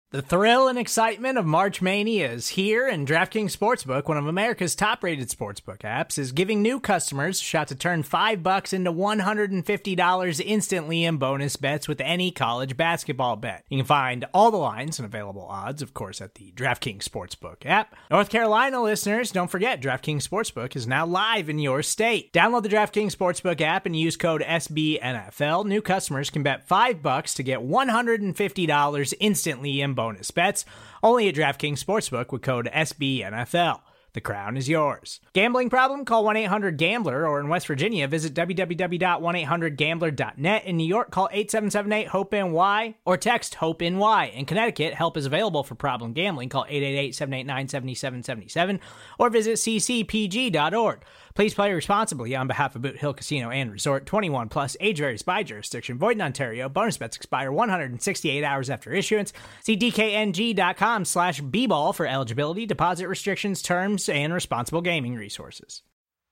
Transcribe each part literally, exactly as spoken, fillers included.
The thrill and excitement of March Mania is here, and DraftKings Sportsbook, one of America's top-rated sportsbook apps, is giving new customers a shot to turn five bucks into one hundred fifty dollars instantly in bonus bets with any college basketball bet. You can find all the lines and available odds, of course, at the DraftKings Sportsbook app. North Carolina listeners, don't forget, DraftKings Sportsbook is now live in your state. Download the DraftKings Sportsbook app and use code S B N F L. New customers can bet five bucks to get one hundred fifty dollars instantly in bonus bets, only at DraftKings Sportsbook with code S B N F L. The crown is yours. Gambling problem? Call one eight hundred gambler, or in West Virginia, visit w w w dot one eight hundred gambler dot net. In New York, call eight seven seven eight hope N Y or text HOPE-NY. In Connecticut, help is available for problem gambling. Call eight eight eight, seven eight nine, seven seven seven seven or visit c c p g dot org. Please play responsibly on behalf of Boot Hill Casino and Resort. twenty-one plus, age varies by jurisdiction. Void in Ontario. Bonus bets expire one hundred sixty-eight hours after issuance. See d k n g dot com slash b ball for eligibility, deposit restrictions, terms, and responsible gaming resources.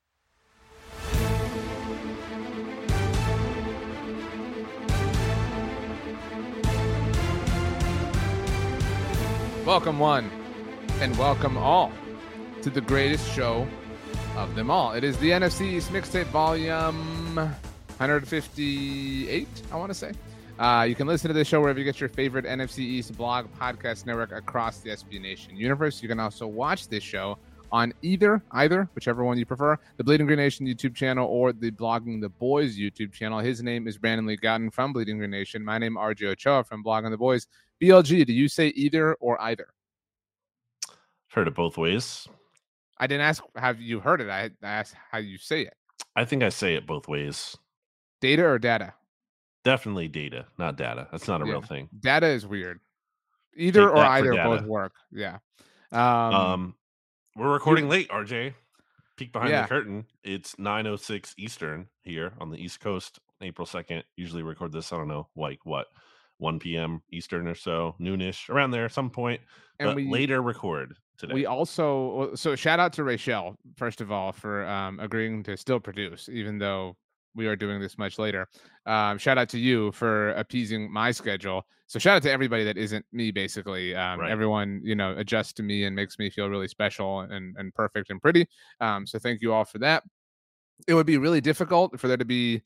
Welcome one, and welcome all to the greatest show of them all. It is the N F C East Mixtape Volume one fifty-eight, I want to say. Uh, you can listen to this show wherever you get your favorite N F C East blog podcast network across the S B Nation universe. You can also watch this show on either, either, whichever one you prefer, the Bleeding Green Nation YouTube channel or the Blogging the Boys YouTube channel. His name is Brandon Lee Gowton from Bleeding Green Nation. My name is R J Ochoa from Blogging the Boys. B L G, do you say either or either? Heard it both ways. I didn't ask have you heard it. I asked how you say it. I think I say it both ways. Data or data? Definitely data, not data. That's not a yeah. real thing. Data is weird. Either Take or either data. both work. Yeah. Um, Um, we're recording you, late, R J. Peek behind yeah. the curtain. It's nine oh six Eastern here on the East Coast, April second. Usually record this, I don't know, like what, one p.m. Eastern or so, noonish, around there at some point. And but we later record today. We also, so shout out to Rachel, first of all, for um, agreeing to still produce, even though we are doing this much later. Um, shout out to you for appeasing my schedule. So shout out to everybody that isn't me, basically. Um, right. Everyone, you know, adjusts to me and makes me feel really special and, and perfect and pretty. Um, so thank you all for that. It would be really difficult for there to be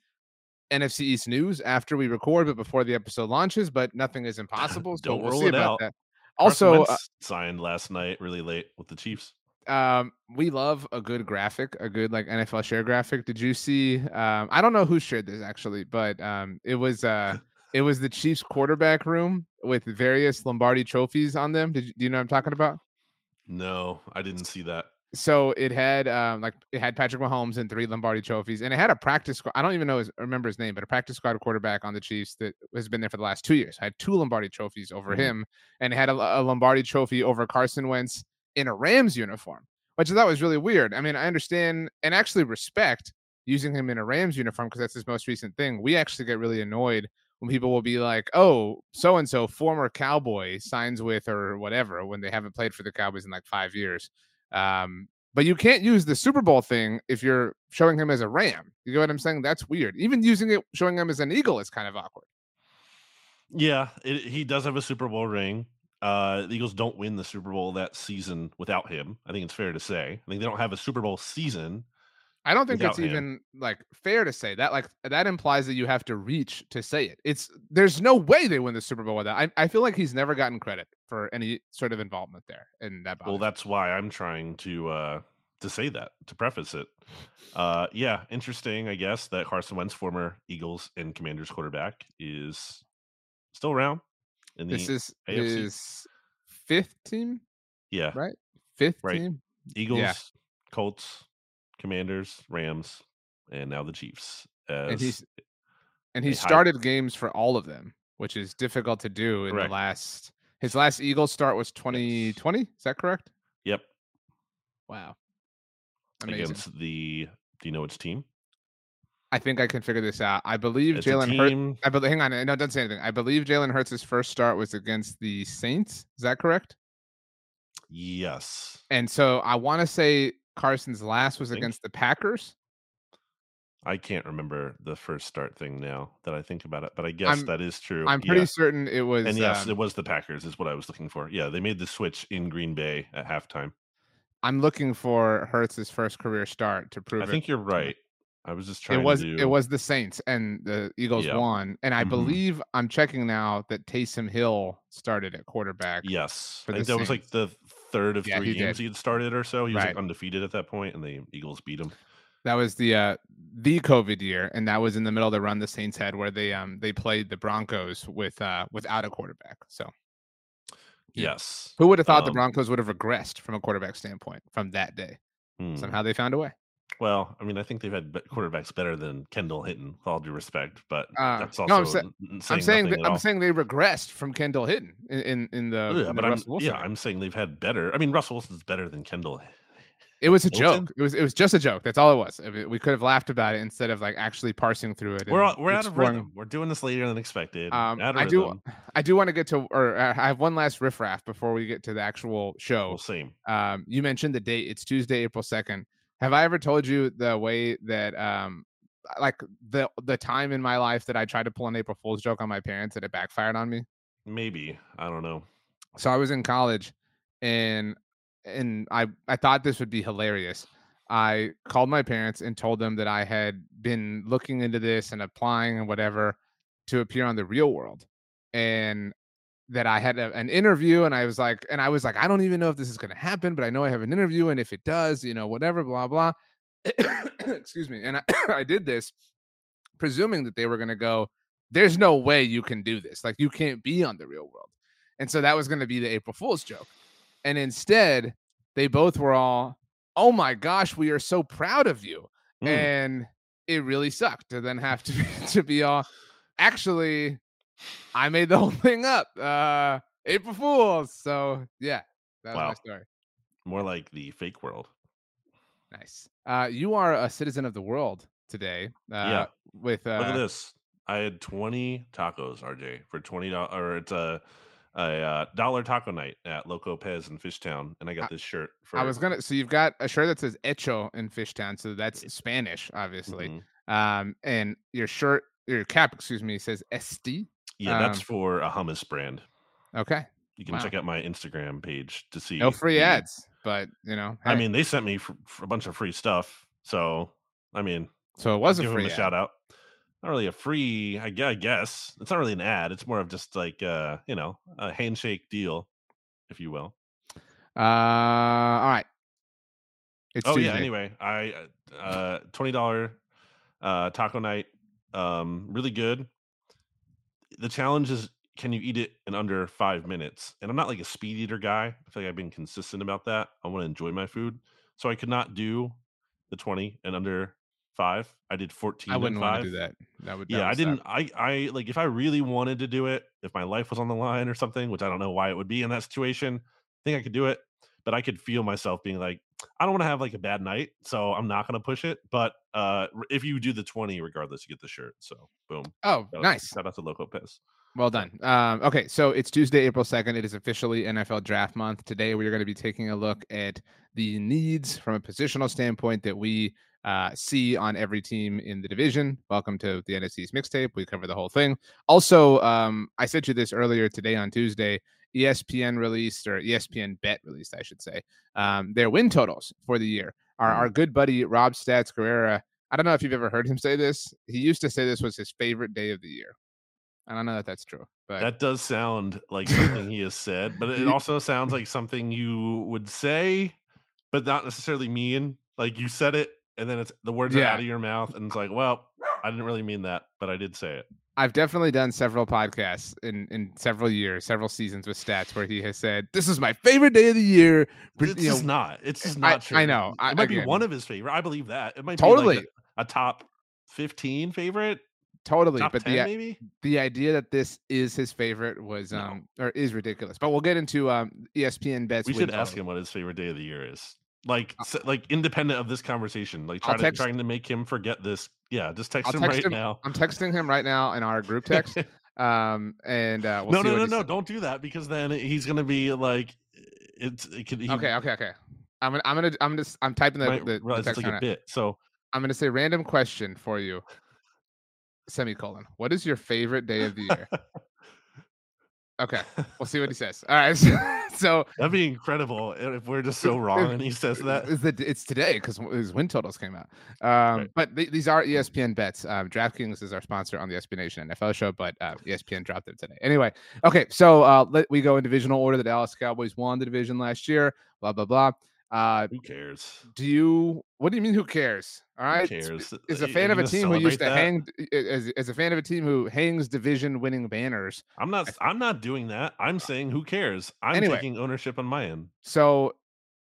N F C East news after we record, but before the episode launches, but nothing is impossible. So Don't we'll rule see it about out. that. Carson Also, Wentz uh, signed last night really late with the Chiefs. Um, we love a good graphic, a good like N F L share graphic. Did you see? Um, I don't know who shared this actually, but um, it was uh, it was the Chiefs quarterback room with various Lombardi trophies on them. Did you, do you know what I'm talking about? No, I didn't see that. So it had um, like it had Patrick Mahomes and three Lombardi trophies, and it had a practice squad. I don't even know his remember his name, but a practice squad quarterback on the Chiefs that has been there for the last two years. I had two Lombardi trophies over mm-hmm. him, and it had a, a Lombardi trophy over Carson Wentz in a Rams uniform, which I thought was really weird. I mean, I understand and actually respect using him in a Rams uniform because that's his most recent thing. We actually get really annoyed when people will be like, oh, so-and-so former Cowboy signs with or whatever when they haven't played for the Cowboys in like five years. Um, but you can't use the Super Bowl thing if you're showing him as a Ram. You know what I'm saying? That's weird. Even using it, showing him as an Eagle is kind of awkward. Yeah, it, he does have a Super Bowl ring. Uh, the Eagles don't win the Super Bowl that season without him. I think it's fair to say. I think they don't have a Super Bowl season. I don't think it's him. even like fair to say that. Like that implies that you have to reach to say it. It's there's no way they win the Super Bowl without. I I feel like he's never gotten credit for any sort of involvement there in that. Well, that's why I'm trying to uh, to say that to preface it. Uh, yeah, interesting. I guess that Carson Wentz, former Eagles and Commanders quarterback, is still around. In the this is A F C. His fifth team. Yeah, right. Fifth right. team. Eagles, yeah. Colts, Commanders, Rams, and now the Chiefs. As and he's and he started high... games for all of them, which is difficult to do in correct. the last. His last Eagles start was twenty twenty. Yes. Is that correct? Yep. Wow. Amazing. Against the, do you know which team? I think I can figure this out. I believe Jalen Hurts. I believe. Hang on, no, don't say anything. I believe Jalen Hurts' first start was against the Saints. Is that correct? Yes. And so I want to say Carson's last was against the Packers. I can't remember the first start thing now that I think about it, but I guess I'm that is true. I'm pretty Yeah. certain it And was. yes, it Um, was the Packers is what I was looking for. Yeah, they made the switch in Green Bay at halftime. I'm looking for Hurts's first career start to I prove it think you're to me. right. I was just It trying to was it do was the Saints and the Eagles yeah. won, and I Mhm. believe I'm checking now that Taysom Hill started at quarterback Yes. for I the think that was like Saints. the third of Yeah, three he games did. he had started or so. He was, like, Right. undefeated at that point, and the Eagles beat him. That was the uh the COVID year, and that was in the middle of the run the Saints had where they um they played the Broncos with uh without a quarterback. So yeah. Yes. Who would have thought the Um, Broncos would have regressed from a quarterback standpoint from that day? hmm. Somehow they found a way. Well, I mean, I think they've had b quarterbacks better than Kendall Hinton, with all due respect, but Uh that's no, I'm also saying n n I'm saying saying nothing that at I'm all. saying they regressed from Kendall Hinton in, in, in the Yeah, in but the I'm Russell yeah, Wilson era. I'm saying they've had better I mean, Russell Wilson's better than Kendall It was a Hilton? joke. It was it was just a joke. That's all it was. I mean, we could have laughed about it instead of like actually parsing through it We're and all we're out of exploring. rhythm. We're doing this later than expected. Um, Out of I do rhythm. I do want to get to, or uh, I have one last riffraff before we get to the actual show. Well, same. Um, you mentioned the date. It's Tuesday, April second. Have I ever told you the way that um like the the time in my life that I tried to pull an April Fool's joke on my parents and it backfired on me? Maybe. I don't know. So I was in college and and I I thought this would be hilarious. I called my parents and told them that I had been looking into this and applying and whatever to appear on The Real World. And that I had a, an interview and I was like and I was like I don't even know if this is going to happen, but I know I have an interview and if it does, you know, whatever blah blah. Excuse me. And I, I did this presuming that they were going to go, there's no way you can do this. Like you can't be on The Real World. And so that was going to be the April Fool's joke. And instead, they both were all, oh my gosh, we are so proud of you. Mm. And it really sucked to then have to, to be all, actually, I made the whole thing up. Uh, April Fools. So yeah, that was Wow. my story. More like the fake world. Nice. Uh, you are a citizen of the world today. Uh, Yeah. With uh, Look at this. I had twenty tacos, R J, for twenty dollars, or it's a a uh, dollar taco night at Loco Pez in Fishtown, and I got I, this shirt for. I was gonna. So you've got a shirt that says "Hecho" in Fishtown, so that's Spanish, obviously. Mhm. Um, and your shirt, your cap, excuse me, says "S D." Yeah, Um, that's for a hummus brand. okay. You can Wow. check out my Instagram page to see. No free the- ads, but you know, I hey. mean, they sent me for, for a bunch of free stuff, so I mean, so it was I'll a give free them a ad. shout out. Not really a free, I gue- I guess. It's not really an ad. It's more of just like uh, you know, a handshake deal, if you will. Uh, all right. It's Oh Tuesday. yeah. Anyway, I uh twenty dollar uh taco night, um, really good. The challenge is, can you eat it in under five minutes? And I'm not like a speed eater guy. I feel like I've been consistent about that. I want to enjoy my food, so I could not do the twenty and under five. I did fourteen I and wouldn't want five. to do that. That would. That Yeah, would I didn't. suck. I I like if I really wanted to do it, if my life was on the line or something, which I don't know why it would be in that situation. I think I could do it, but I could feel myself being like, I don't want to have like a bad night, so I'm not going to push it. But uh r- if you do the twenty, regardless, you get the shirt. So boom. Oh, Shout out, nice. shout out to Loco Pez. Well done. Um, okay, so it's Tuesday, April second. It is officially N F L Draft Month. Today, we are going to be taking a look at the needs from a positional standpoint that we uh, see on every team in the division. Welcome to the N F C's mixtape. We cover the whole thing. Also, um, I sent you this earlier today on Tuesday. E S P N released, or E S P N Bet released, I should say, um, their win totals for the year. Our, our good buddy, Rob Stats Guerrera, I don't know if you've ever heard him say this. He used to say this was his favorite day of the year. I don't know that that's true, but That does sound like something he has said, but it also sounds like something you would say, but not necessarily mean. Like you said it, and then it's the words are Yeah. out of your mouth, and it's like, well, I didn't really mean that, but I did say it. I've definitely done several podcasts in, in several years, several seasons with Stats where he has said, this is my favorite day of the year. But, It's you just know, not. It's just I- not true. I know. I- It might be again- one of his favorite. I believe that. It might be Totally. like a, a top fifteen favorite, totally. top But ten the maybe. the idea that this is his favorite was No. um or is ridiculous. But we'll get into um E S P N bets. We win should ask total. him what his favorite day of the year is. Like, s- like independent of this conversation. Like, I'll try to text- trying to make him forget this. Yeah, just text I'll him text right him- now. I'm texting him right now in our group text. Um and uh we'll no, see no, what no, he no! says. Don't do that because then he's gonna be like, it's. It could. He Okay, okay, okay. I'm gonna I'm gonna I'm just I'm typing the, might the, the realize it's text like right a now. bit. So I'm gonna say random question for you. Semicolon. What is your favorite day of the year? Okay, we'll see what he says. All right, so That'd be incredible if we're just if, so wrong if, and he says that. is that it's today because his win totals came out. Um, Right. but th- these are E S P N bets. Um, DraftKings is our sponsor on the S B Nation N F L show, but uh, E S P N dropped them today. Anyway, okay, so uh, let we go in divisional order. The Dallas Cowboys won the division last year. Blah blah blah. Uh, Who cares? do you? What do you mean? Who cares? All Who right. cares? As Are a you are fan you of a gonna team who used celebrate to that? hang, as, as a fan of a team who hangs division-winning banners. I'm not I'm not doing that. I'm saying who cares? I'm Anyway, taking ownership on my end. so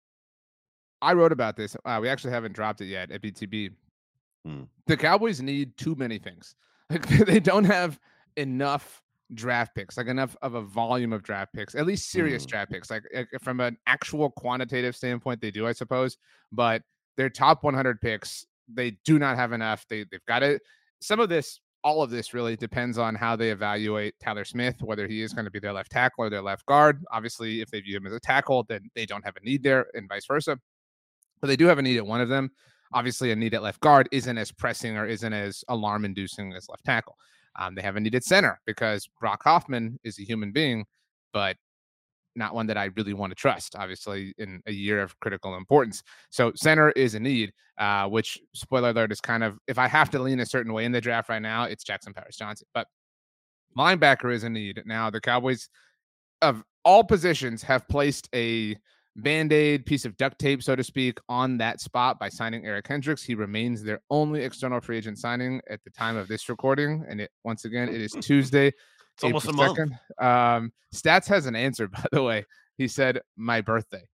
I wrote about this. Uh, we actually haven't dropped it yet at B T B. Hmm. The Cowboys need too many things. Like they don't have enough draft picks, like enough of a volume of draft picks, at least serious Hmm. draft picks. Like, like from an actual quantitative standpoint, they do, I suppose. But their top one hundred picks, they do not have enough. They they've got it. Some of this, all of this, really depends on how they evaluate Tyler Smith, whether he is going to be their left tackle or their left guard. Obviously, if they view him as a tackle, then they don't have a need there, and vice versa. But they do have a need at one of them. Obviously, a need at left guard isn't as pressing or isn't as alarm inducing as left tackle. Um, they have a need at center because Brock Hoffman is a human being, but not one that I really want to trust, obviously, in a year of critical importance. So center is a need, uh, which, spoiler alert, is kind of, if I have to lean a certain way in the draft right now, it's Jackson Paris Johnson. But linebacker is a need. Now, the Cowboys, of all positions, have placed a Band-Aid piece of duct tape, so to speak, on that spot by signing Eric Hendricks. He remains their only external free agent signing at the time of this recording. And it, once again, it is Tuesday, It's almost April a month. second. Um, Stats has an answer, by the way. He said, my birthday.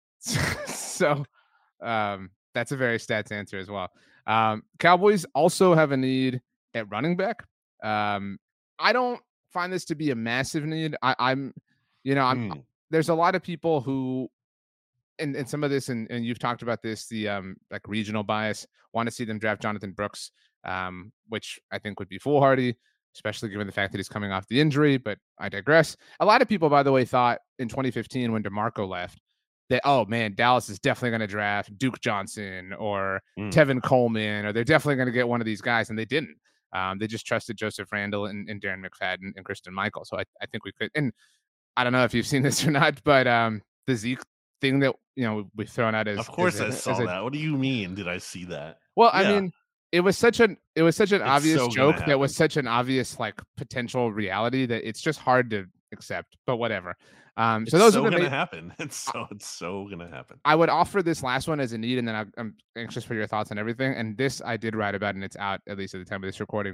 So um, that's a very Stats answer as well. Um, Cowboys also have a need at running back. Um, I don't find this to be a massive need. I, I'm, you know, I'm, Hmm. there's a lot of people who, and, and some of this, and, and you've talked about this, the um like regional bias, want to see them draft Jonathan Brooks, um, which I think would be foolhardy, especially given the fact that he's coming off the injury. But I digress. A lot of people, by the way, thought in twenty fifteen when DeMarco left that, oh man, Dallas is definitely going to draft Duke Johnson or Hmm. Tevin Coleman, or they're definitely going to get one of these guys, and they didn't. Um, they just trusted Joseph Randall and, and Darren McFadden and Christian Michael. So I, I think we could, and I don't know if you've seen this or not, but um, the Zeke thing that, you know, we've thrown out as, Of course as I a, saw as a, that. What do you mean? Did I see that? well, I Yeah. mean, it was such an it was such an It's obvious so gonna joke that was happen. such an obvious like potential reality that it's just hard to accept. But whatever. Um, so It's those so are the gonna main. happen. It's so it's so gonna happen. I would offer this last one as a need, and then I, I'm anxious for your thoughts on everything. And this I did write about, and it's out at least at the time of this recording.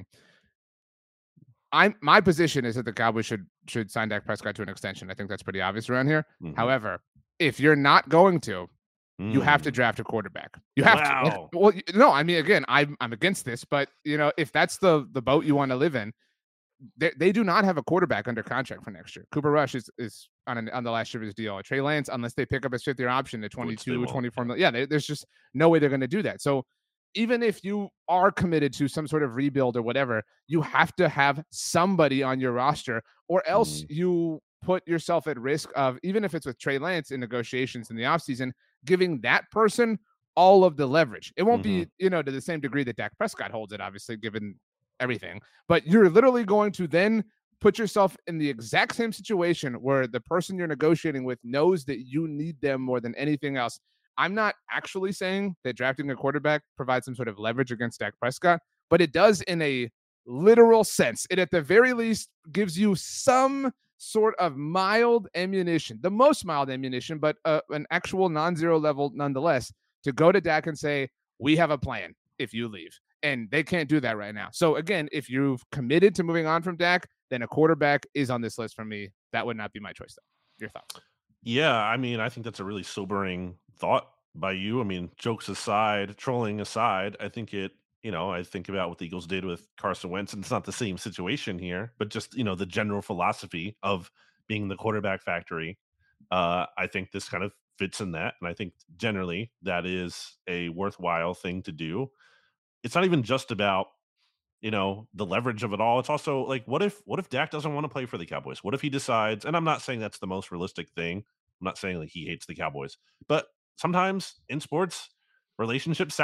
I'm my position is that the Cowboys should should sign Dak Prescott to an extension. I think that's pretty obvious around here. Mhm. However, if you're not going to, you have to Mm. draft a quarterback. You have to. Like, Wow. well, y- no, I mean, again, I'm I'm against this, but you know, if that's the the boat you want to live in, they, they do not have a quarterback under contract for next year. Cooper Rush is is on an, on the last year of his deal. Trey Lance, unless they pick up his fifth year option to Which they twenty-two, won't. twenty-four million. Yeah, they, there's just no way they're going to do that. So even if you are committed to some sort of rebuild or whatever, you have to have somebody on your roster, or else Mm. you put yourself at risk of, even if it's with Trey Lance in negotiations in the offseason, giving that person all of the leverage. It won't Mhm. be, you know, to the same degree that Dak Prescott holds it, obviously, given everything. But you're literally going to then put yourself in the exact same situation where the person you're negotiating with knows that you need them more than anything else. I'm not actually saying that drafting a quarterback provides some sort of leverage against Dak Prescott, but it does in a literal sense. It at the very least gives you some sort of mild ammunition, the most mild ammunition, but uh, an actual non-zero level nonetheless, to go to Dak and say, we have a plan if you leave. And they can't do that right now. So again, if you've committed to moving on from Dak, then a quarterback is on this list for me. That would not be my choice, though. Your thoughts? Yeah, I mean, I think that's a really sobering thought by you. I mean, jokes aside, trolling aside, I think it, you know, I think about what the Eagles did with Carson Wentz, and it's not the same situation here, but just, you know, the general philosophy of being the quarterback factory. Uh, I think this kind of fits in that. And I think generally that is a worthwhile thing to do. It's not even just about, you know, the leverage of it all. It's also like, what if what if Dak doesn't want to play for the Cowboys? What if he decides, and I'm not saying that's the most realistic thing. I'm not saying like he hates the Cowboys, but sometimes in sports, relationships sour.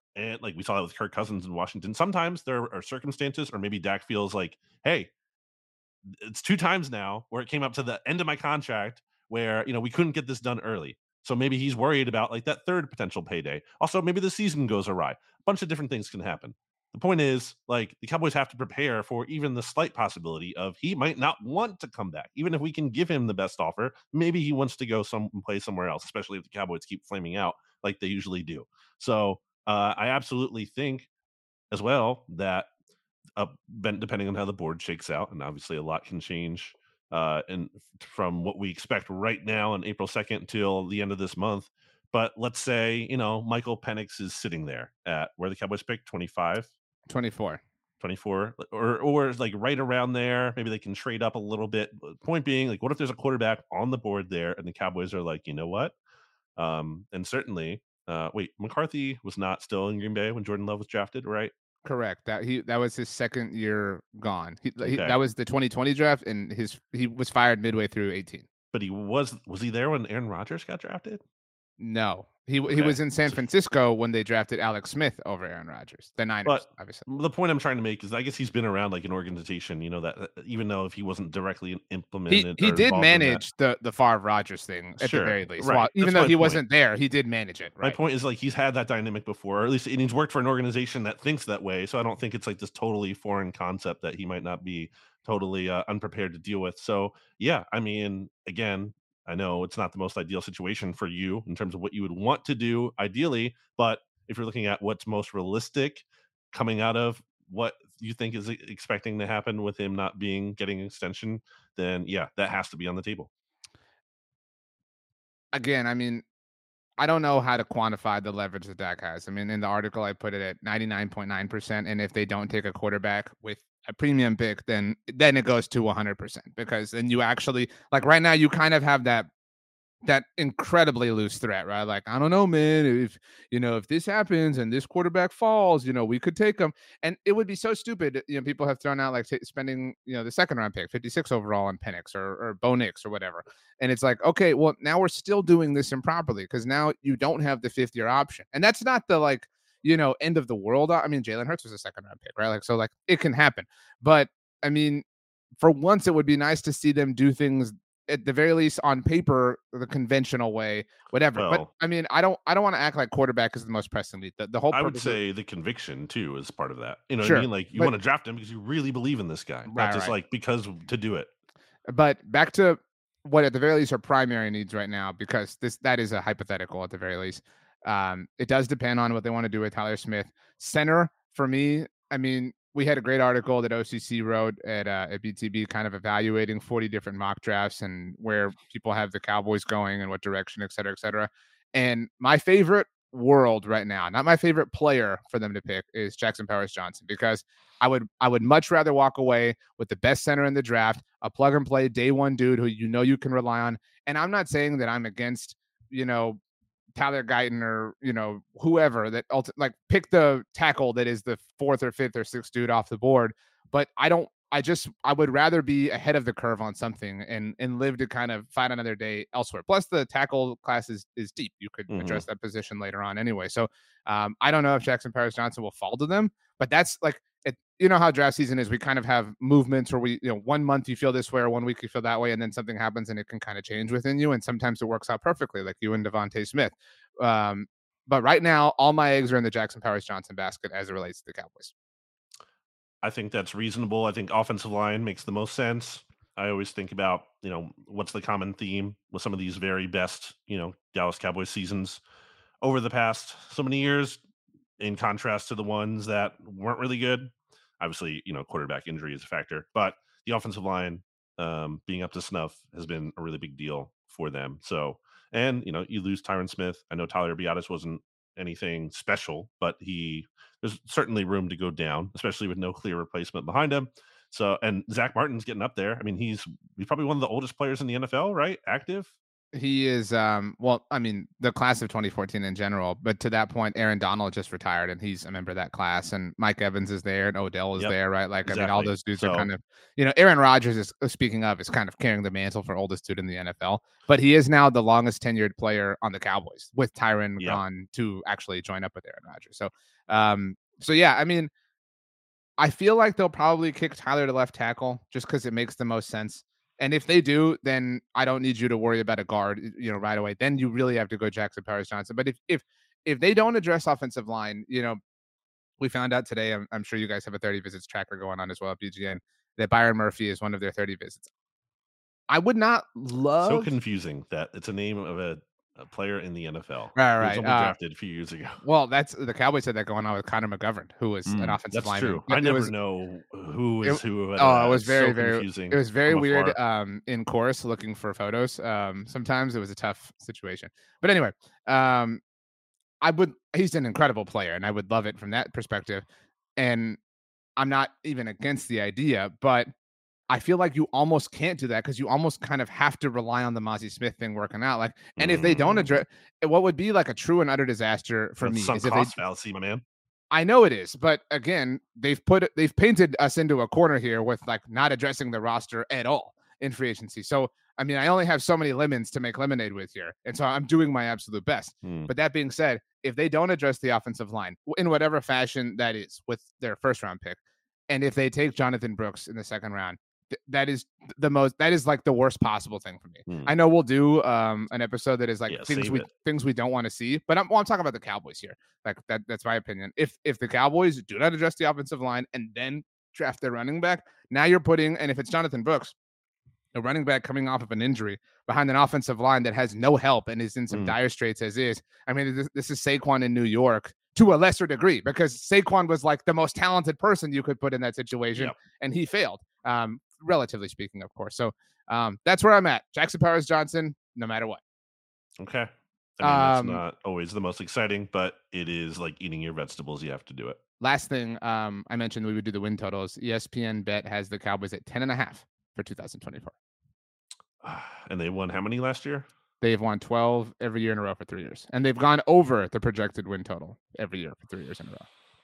And like we saw that with Kirk Cousins in Washington. Sometimes there are circumstances, or maybe Dak feels like, hey, it's two times now where it came up to the end of my contract where, you know, we couldn't get this done early. So maybe he's worried about like that third potential payday. Also, maybe the season goes awry. A bunch of different things can happen. The point is, like, the Cowboys have to prepare for even the slight possibility of he might not want to come back. Even if we can give him the best offer, maybe he wants to go some play somewhere else, especially if the Cowboys keep flaming out like they usually do. So uh, I absolutely think as well that uh, depending on how the board shakes out, and obviously a lot can change uh, and from what we expect right now on April second till the end of this month. But let's say, you know, Michael Penix is sitting there at where the Cowboys pick twenty-five, twenty-four. twenty-four, or or like right around there. Maybe they can trade up a little bit. But point being, like, what if there's a quarterback on the board there and the Cowboys are like, you know what? Um, and certainly, uh, wait, McCarthy was not still in Green Bay when Jordan Love was drafted, right? Correct. That he that was his second year gone. He, he Okay. that was the twenty twenty draft, and his he was fired midway through eighteen. But he was was he there when Aaron Rodgers got drafted? No, he he Okay. was in San So- Francisco when they drafted Alex Smith over Aaron Rodgers. The Niners, But obviously. the point I'm trying to make is, I guess he's been around like an organization, you know, that uh, even though if he wasn't directly He implemented, he or did involved in that- manage the the Favre Rodgers thing at Sure, the very least. right. Well, even That's though my he point. wasn't there, he did manage it. My Right. point is, like, he's had that dynamic before, or at least and he's worked for an organization that thinks that way. So I don't think it's like this totally foreign concept that he might not be totally uh, unprepared to deal with. So yeah, I mean, again, I know it's not the most ideal situation for you in terms of what you would want to do ideally, but if you're looking at what's most realistic coming out of what you think is e- expecting to happen with him not being getting an extension, then yeah, that has to be on the table. Again, I mean, I don't know how to quantify the leverage that Dak has. I mean, in the article, I put it at ninety-nine point nine percent. And if they don't take a quarterback with a premium pick, then then it goes to one hundred percent, because then you actually, like right now, you kind of have that that incredibly loose threat, right? Like, I don't know, man, if you know, if this happens and this quarterback falls, you know, we could take him. And it would be so stupid. You know, people have thrown out like t- spending, you know, the second round pick, fifty-six overall on Penix or, or Bo Nix or whatever. And it's like, okay, well, now we're still doing this improperly because now you don't have the fifth year option. And that's not the like, you know, end of the world. I mean, Jalen Hurts was a second round pick, right? Like, so like it can happen. But I mean, for once, it would be nice to see them do things at the very least on paper, the conventional way, whatever. But Well, I mean, I don't, I don't want to act like quarterback is the most pressing need. The, the whole I would purpose of- say the conviction too is part of that. You know what Sure, I mean? Like, you but- want to draft him because you really believe in this guy, Right, not just right. like because to do it. But back to what at the very least are primary needs right now, because this that is a hypothetical at the very least. Um, it does depend on what they want to do with Tyler Smith. Center for me, I mean, we had a great article that O C C wrote at uh, at B T B, kind of evaluating forty different mock drafts and where people have the Cowboys going and what direction, et cetera, et cetera. And my favorite world right now, not my favorite player for them to pick, is Jackson Powers Johnson, because I would I would much rather walk away with the best center in the draft, a plug and play day one dude who you know you can rely on. And I'm not saying that I'm against, you know, Tyler Guyton or, you know, whoever that ulti- like pick the tackle that is the fourth or fifth or sixth dude off the board. But I don't, I just, I would rather be ahead of the curve on something and and live to kind of fight another day elsewhere. Plus the tackle class is, is deep. You could Mhm. address that position later on anyway. So um, I don't know if Jackson Paris Johnson will fall to them, but that's like, it, you know how draft season is. We kind of have movements where we, you know, one month you feel this way or one week you feel that way, and then something happens and it can kind of change within you. And sometimes it works out perfectly, like you and Devontae Smith. Um, but right now, all my eggs are in the Jackson Powers Johnson basket as it relates to the Cowboys. I think that's reasonable. I think offensive line makes the most sense. I always think about, you know, what's the common theme with some of these very best, you know, Dallas Cowboys seasons over the past so many years, in contrast to the ones that weren't really good. Obviously, you know, quarterback injury is a factor, but the offensive line um, being up to snuff has been a really big deal for them. So, and you know, you lose Tyron Smith. I know Tyler Biotis wasn't anything special, but he there's certainly room to go down, especially with no clear replacement behind him. So, and Zach Martin's getting up there. I mean, he's he's probably one of the oldest players in the N F L, right? Active. He is, um, well, I mean, the class of twenty fourteen in general, but to that point, Aaron Donald just retired and he's a member of that class, and Mike Evans is there and Odell is Yep, there, right? Like, I mean, all exactly. those dudes are So kind of, you know, Aaron Rodgers is, uh, speaking of, is kind of carrying the mantle for oldest dude in the N F L, but he is now the longest tenured player on the Cowboys with Tyron yeah, gone to actually join up with Aaron Rodgers. So, um, so yeah, I mean, I feel like they'll probably kick Tyler to left tackle just because it makes the most sense. And if they do, then I don't need you to worry about a guard, you know, right away. Then you really have to go Jackson Powers Johnson. But if if if they don't address offensive line, you know, we found out today. I'm, I'm sure you guys have a thirty visits tracker going on as well at B G N that Byron Murphy is one of their thirty visits. I would not so love. confusing that it's a name of a, a player in the N F L Right, who was right. only Uh, drafted a few years ago. well, that's the Cowboys had that going on with Connor McGovern, who was an Mm, offensive that's lineman. true. It, I it never was know who It, is who. At, oh, it uh, was it's very, so very, confusing it was very from weird. afar. Um, in chorus, looking for photos. Um, sometimes it was a tough situation. But anyway, um, I would. He's an incredible player, and I would love it from that perspective. And I'm not even against the idea, but I feel like you almost can't do that because you almost kind of have to rely on the Mozzie Smith thing working out. Like, and if they don't Mm, address, what would be like a true and utter disaster for that's me sunk is if they cost fallacy, my man. I know it is, but again, they've put they've painted us into a corner here with like not addressing the roster at all in free agency. So I mean, I only have so many lemons to make lemonade with here, and so I'm doing my absolute best. Mm, But that being said, if they don't address the offensive line in whatever fashion that is with their first round pick, and if they take Jonathan Brooks in the second round, th- that is the most that is like the worst possible thing for me. mm. I know we'll do um an episode that is like Yeah, things save we it. things we don't want to see, but I'm well, I'm talking about the Cowboys here. Like that that's my opinion. If if the Cowboys do not address the offensive line and then draft their running back, now you're putting, and if it's Jonathan Brooks, a running back coming off of an injury behind an offensive line that has no help and is in some Mm. dire straits as is. I mean, this, this is Saquon in New York to a lesser degree because Saquon was like the most talented person you could put in that situation, Yep. and he failed, um, relatively speaking, of course. So um, that's where I'm at. Jackson Powers Johnson, no matter what. Okay. I mean, that's Um, not always the most exciting, but it is like eating your vegetables. You have to do it. Last thing, um, I mentioned we would do the win totals. E S P N Bet has the Cowboys at ten and a half for two thousand twenty-four. And they won how many last year? They've won twelve every year in a row for three years. And they've gone over the projected win total every year for three years in a row.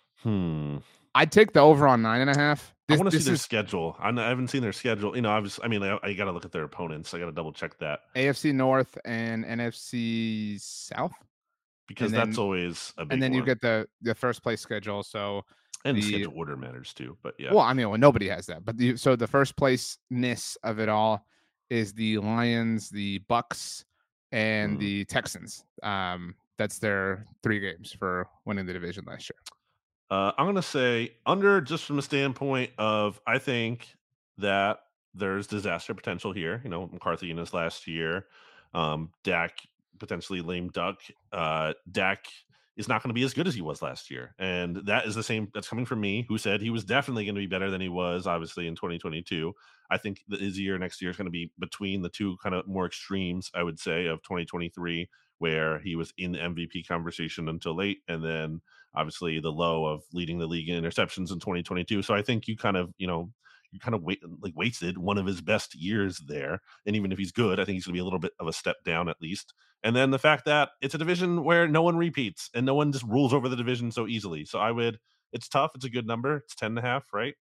Hmm. I'd take the over on nine and a half. I This, want to see this their is schedule. I'm not- I haven't seen their schedule. You know, I was. I mean, I, I got to look at their opponents. I got to double check that A F C North and N F C South. because And that's then, always a big and then one. you get the the first place schedule. So and the schedule order matters too. But yeah, well, I mean, well, nobody has that. But the, so the first place ness of it all is the Lions, the Bucks, and Mm. the Texans. Um, that's their three games for winning the division last year. uh, I'm gonna say under just from the standpoint of I think that there's disaster potential here. You know, McCarthy in his last year, um, Dak potentially lame duck. Uh, Dak is not going to be as good as he was last year, and that is the same. That's coming from me, who said he was definitely going to be better than he was, obviously in twenty twenty-two. I think that his year next year is going to be between the two kind of more extremes, I would say, of twenty twenty-three, where he was in the M V P conversation until late, and then obviously the low of leading the league in interceptions in twenty twenty-two. So I think you kind of, you know, you kind of wait, like wasted one of his best years there. And even if he's good, I think he's going to be a little bit of a step down at least. And then the fact that it's a division where no one repeats and no one just rules over the division so easily. So I would, it's tough. It's a good number. It's ten and a half, right?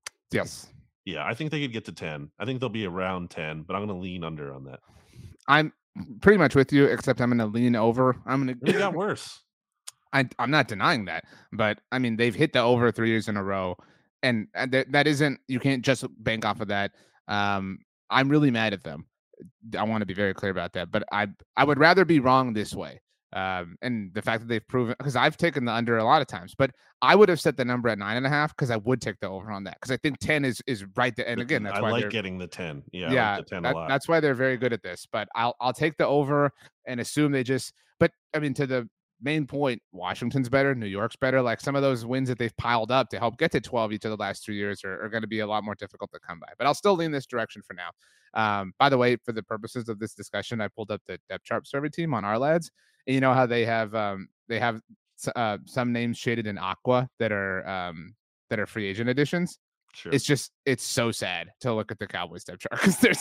Yes. Yeah, I think they could get to ten. I think they'll be around ten, but I'm going to lean under on that. I'm pretty much with you, except I'm going to lean over. I'm going It to. got worse. I, I'm not denying that, but I mean they've hit the over three years in a row, and that that isn't you can't just bank off of that. Um, I'm really mad at them. I want to be very clear about that, but I I would rather be wrong this way. Um, and the fact that they've proven because I've taken the under a lot of times, but I would have set the number at nine and a half because I would take the over on that because I think ten is is right there. And again, that's I why like they're getting the ten. Yeah, I yeah, like the ten that, a lot. that's why they're very good at this. But I'll I'll take the over and assume they just. But I mean, to the main point, Washington's better, New York's better. Like some of those wins that they've piled up to help get to twelve each of the last three years are, are going to be a lot more difficult to come by. But I'll still lean this direction for now. Um, by the way, for the purposes of this discussion, I pulled up the depth chart survey team on our lads. And you know how they have um, they have uh, some names shaded in aqua that are um, that are free agent additions. Sure. It's just it's so sad to look at the Cowboys depth chart because there's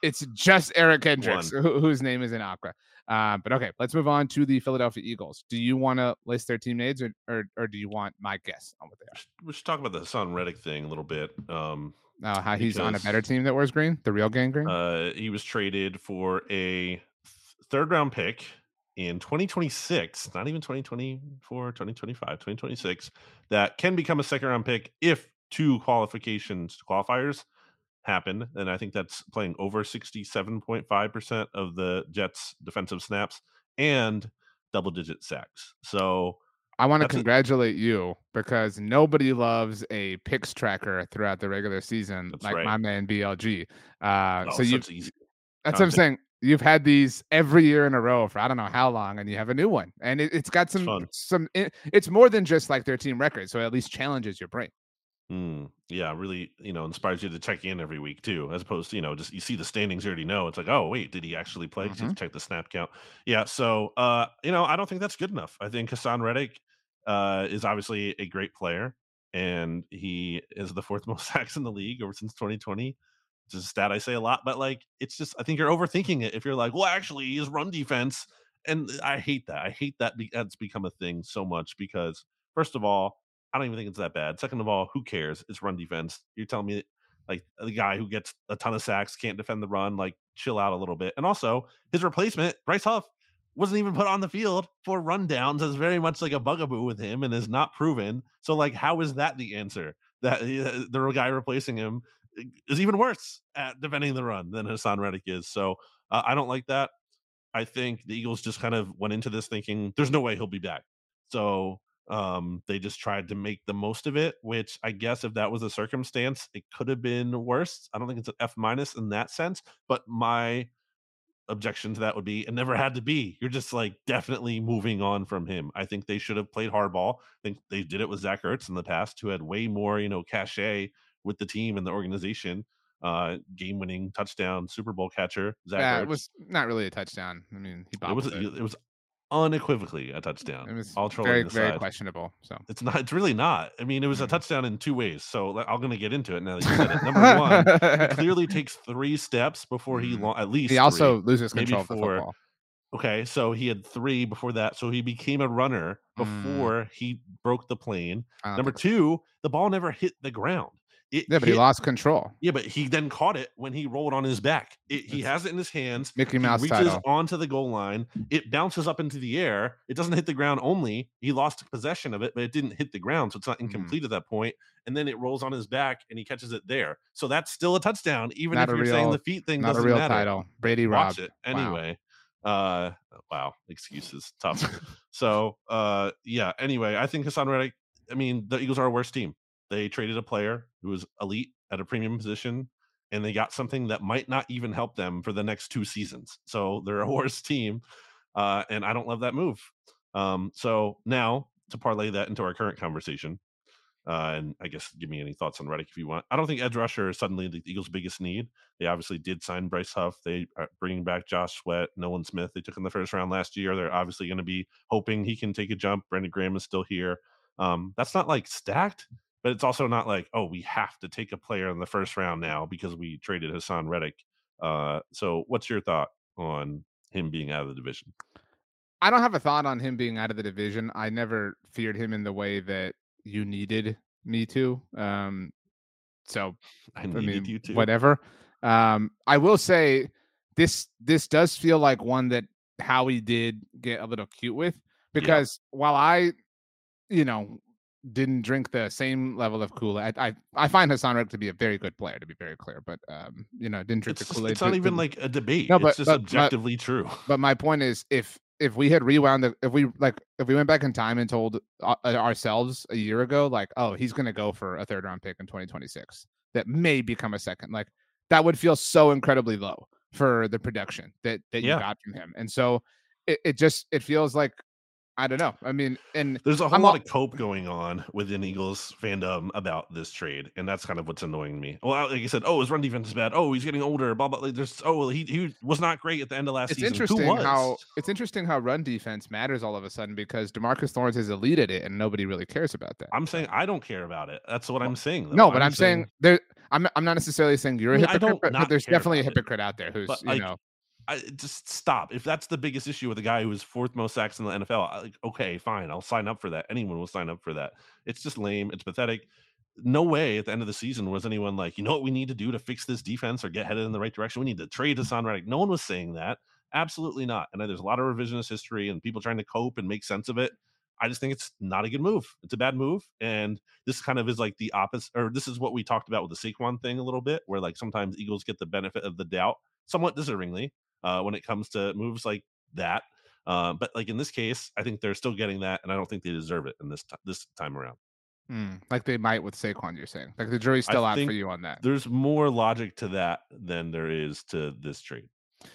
It's just Eric Kendricks, One. who, whose name is in Aqua. Uh, but okay, let's move on to the Philadelphia Eagles. Do you want to list their team names, or, or or do you want my guess on what they are? We should talk about the Hassan Reddick thing a little bit. Um, uh, how he's on a because, better team that wears green, the real gang green. Uh, he was traded for a th- third round pick in twenty twenty-six, not even twenty twenty-four, twenty twenty-five, twenty twenty-six, that can become a second round pick if two qualifications qualifiers happen. And I think that's playing over sixty-seven point five percent of the Jets defensive snaps and double digit sacks. So I want to that's a- congratulate you because nobody loves a picks tracker throughout the regular season That's like right. my man B L G. Uh, oh, so you, such easy that's what I'm content. saying. You've had these every year in a row for I don't know how long, and you have a new one, and it, it's got some fun. some. It, it's more than just like their team record, so it at least challenges your brain. Mm, yeah, really, you know, inspires you to check in every week too, as opposed to, you know, just you see the standings, you already know. It's like, oh, wait, did he actually play? 'Cause you have to check the snap count. Yeah, so uh, you know, I don't think that's good enough. I think Hassan Reddick uh is obviously a great player, and he is the fourth most sacks in the league over since twenty twenty. It's a stat I say a lot, but like it's just I think you're overthinking it if you're like, well, actually, his run defense, and I hate that. I hate that be- that's become a thing so much because first of all, I don't even think it's that bad. Second of all, who cares? It's run defense. You're telling me like the guy who gets a ton of sacks can't defend the run, like chill out a little bit. And also his replacement, Bryce Huff, wasn't even put on the field for rundowns. Is very much like a bugaboo with him and is not proven. So like, how is that the answer? That uh, the guy replacing him is even worse at defending the run than Hassan Reddick is. So uh, I don't like that. I think the Eagles just kind of went into this thinking there's no way he'll be back. So um, they just tried to make the most of it, which I guess if that was a circumstance, it could have been worse. I don't think it's an F minus in that sense, but my objection to that would be it never had to be. You're just like definitely moving on from him. I think they should have played hardball. I think they did it with Zach Ertz in the past, who had way more, you know, cachet with the team and the organization. Uh, game-winning touchdown Super Bowl catcher Zach Yeah, Ertz. it was not really a touchdown. I mean, he It was bobbled it. it was unequivocally a touchdown. It was All trolling very, aside. very questionable. So It's not. It's really not. I mean, it was a Mhm. touchdown in two ways. So like, I'm going to get into it now that you said it. Number one, he clearly takes three steps before he Mhm. la- at least he also three, loses maybe control of the four. football. Okay, so he had three before that. So he became a runner Mm. before he broke the plane. I don't Number think so. two, the ball never hit the ground. It Yeah, but he hit- lost control. Yeah, but he then caught it when he rolled on his back. It, he It's has it in his hands. Mickey He Mouse reaches title. onto the goal line. It bounces up into the air. It doesn't hit the ground only. He lost possession of it, but it didn't hit the ground. So it's not Mhm. incomplete at that point. And then it rolls on his back and he catches it there. So that's still a touchdown, even Not if a you're saying real- the feet thing Not a doesn't real matter. title. Brady Watch robbed. it Wow. anyway. Uh, wow, excuses tough. so uh, yeah. Anyway, I think Hassan Reddick. I mean, the Eagles are a worse team. They traded a player who was elite at a premium position, and they got something that might not even help them for the next two seasons. So they're a worse team, uh, and I don't love that move. Um, so now to parlay that into our current conversation, uh, and I guess give me any thoughts on Reddick if you want. I don't think edge rusher is suddenly the Eagles' biggest need. They obviously did sign Bryce Huff. They are bringing back Josh Sweat, Nolan Smith. They took in the first round last year. They're obviously going to be hoping he can take a jump. Brandon Graham is still here. Um, that's not like stacked, but it's also not like, oh, we have to take a player in the first round now because we traded Hassan Reddick. Uh, so what's your thought on him being out of the division? I don't have a thought on him being out of the division. I never feared him in the way that you needed me to. Um, so I I needed mean, you to. whatever. Um, I will say this this does feel like one that Howie did get a little cute with, because while I, you know, didn't drink the same level of Kool-Aid, I I, I find Hassan Reddick to be a very good player, to be very clear, but um, you know, didn't drink It's, the just, Kool-Aid. it's not to- even to- like a debate. No, but- it's just but- but- objectively true. But my point is, if if we had rewound the, if we like, if we went back in time and told uh, ourselves a year ago, like, oh, he's going to go for a third round pick in twenty twenty-six, that may become a second, like that would feel so incredibly low for the production that that Yeah. you got from him. And so it, it just, it feels like, I don't know. I mean, and There's a whole I'm lot all- of cope going on within Eagles fandom about this trade, and that's kind of what's annoying me. Well, like you said, oh, his run defense is bad. Oh, he's getting older. Blah blah. Like, there's oh, well, he he was not great at the end of last it's season. Who interesting was? how it's interesting how run defense matters all of a sudden, because DeMarcus Lawrence is elite at it and nobody really cares about that. I'm saying I don't care about it. That's what I'm saying. Though. No, but I'm, saying, there. I'm I'm not necessarily saying you're I a mean, I hypocrite, don't but, but not there's care definitely a about it, hypocrite out there who's, but you like, know, I just stop. If that's the biggest issue with a guy who was fourth most sacks in the N F L, I, like, okay, fine, I'll sign up for that. Anyone will sign up for that. It's just lame. It's pathetic. No way at the end of the season was anyone like, you know what we need to do to fix this defense or get headed in the right direction. We need to trade Hassan Reddick. No one was saying that. Absolutely not. And there's a lot of revisionist history and people trying to cope and make sense of it. I just think it's not a good move. It's a bad move. And this kind of is like the opposite, or this is what we talked about with the Saquon thing a little bit, where like sometimes Eagles get the benefit of the doubt, somewhat deservingly, uh, when it comes to moves like that. Uh, but like in this case, I think they're still getting that, and I don't think they deserve it in this t- this time around. mm, like they might with Saquon. You're saying like the jury's I still out for think you on that. there's more logic to that than there is to this trade.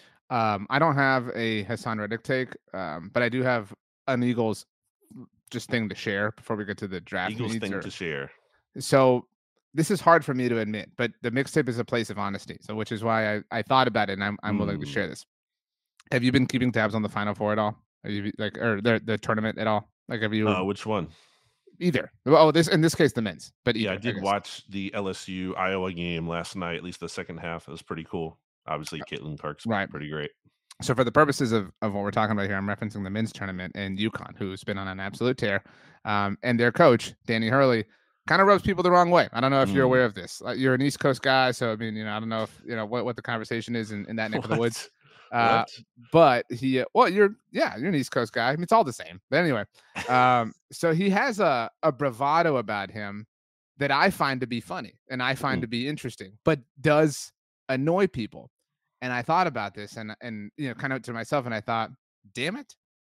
Um, I don't have a Hassan Reddick take, um, but I do have an Eagles just thing to share before we get to the draft. Eagles needs thing or- to share. So this is hard for me to admit, but the mixtape is a place of honesty. So which is why I, I thought about it, and I'm I'm willing to Hmm. share this. Have you been keeping tabs on the Final Four at all? Are you like or the the tournament at all? Like have you Uh, which one? either? Oh, this in this case the men's, but either, Yeah, I did guess. watch the L S U Iowa game last night. At least the second half. It was pretty cool. Obviously, Caitlin Clark's Right. pretty great. So for the purposes of, of what we're talking about here, I'm referencing the men's tournament and UConn, who's been on an absolute tear. Um, and their coach, Danny Hurley, kind of rubs people the wrong way. I don't know if you're Mm. aware of this. Like, you're an East Coast guy, so I mean, you know, I don't know if you know what, what the conversation is in, in that neck of the What? woods. Uh, What? but he, uh, well, you're yeah, you're an East Coast guy. I mean, it's all the same. But anyway, um, so he has a a bravado about him that I find to be funny and I find Mm. to be interesting, but does annoy people. And I thought about this and and you know, kind of to myself, and I thought, damn it,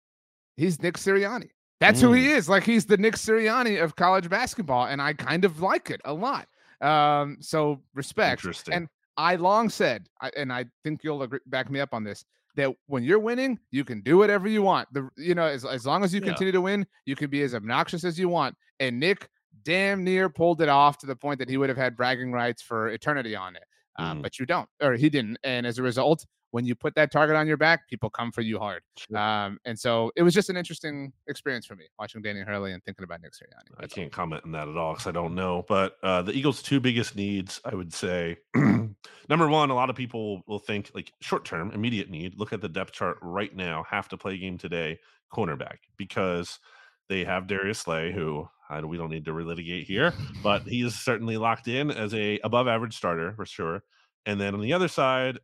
he's Nick Sirianni. That's who he Mm. is. Like he's the Nick Sirianni of college basketball, and I kind of like it a lot. Um, so respect. Interesting. And I long said, I, and I think you'll agree, back me up on this, that when you're winning, you can do whatever you want. The you know, as as long as you Yeah. continue to win, you can be as obnoxious as you want. And Nick damn near pulled it off to the point that he would have had bragging rights for eternity on it. Um, Mhm. But you don't, or he didn't. And as a result, when you put that target on your back, people come for you hard. Sure. Um, and so it was just an interesting experience for me watching Danny Hurley and thinking about Nick Sirianni. I That's all. can't comment on that at all because I don't know. But uh, the Eagles' two biggest needs, I would say, number one, a lot of people will think like short term, immediate need. Look at the depth chart right now. Have to play game today, cornerback, because they have Darius Slay, who I, we don't need to relitigate here, but he is certainly locked in as a above average starter for sure. And then on the other side,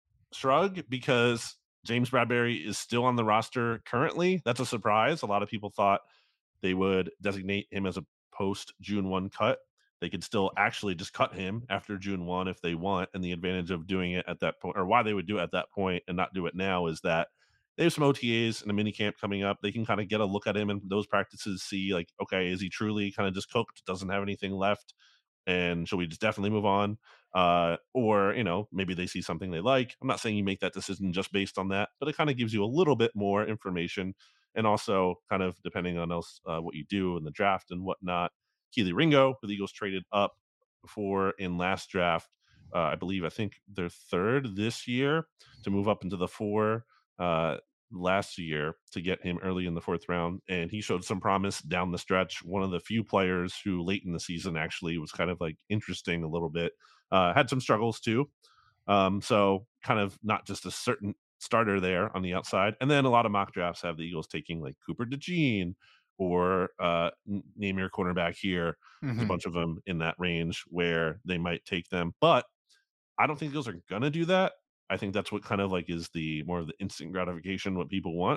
shrug because James Bradbury is still on the roster currently. That's a surprise. A lot of people thought they would designate him as a post June first cut. They could still actually just cut him after June first if they want. And the advantage of doing it at that point, or why they would do it at that point and not do it now, is that they have some O T As and a mini camp coming up. They can kind of get a look at him in those practices, see like, okay, is he truly kind of just cooked, doesn't have anything left? And should we just definitely move on? Uh, or, you know, maybe they see something they like. I'm not saying you make that decision just based on that, but it kind of gives you a little bit more information. And also kind of depending on else uh, what you do in the draft and whatnot. Keely Ringo, who the Eagles traded up for in last draft, uh, I believe, I think they're third this year to move up into the four uh, last year to get him early in the fourth round. And he showed some promise down the stretch. One of the few players who late in the season actually was kind of like interesting a little bit. Uh, had some struggles too. Um, so kind of not just a certain starter there on the outside. And then a lot of mock drafts have the Eagles taking like Cooper DeJean or uh, name your cornerback here. There's a Mhm. bunch of them in that range where they might take them. But I don't think the Eagles are going to do that. I think that's what kind of like is the more of the instant gratification, what people want.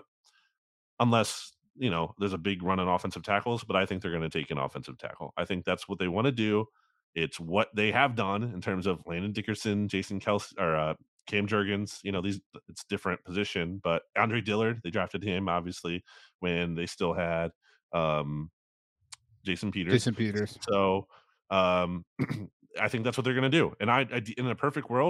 Unless, you know, there's a big run on offensive tackles, but I think they're going to take an offensive tackle. I think that's what they want to do. It's what they have done in terms of Landon Dickerson, Jason Kelsey, or uh, Cam Jurgens. You know, these it's different position, but Andre Dillard, they drafted him obviously when they still had um, Jason Peters. Jason Peters. So um, I think that's what they're going to do. And I, I, in a perfect world,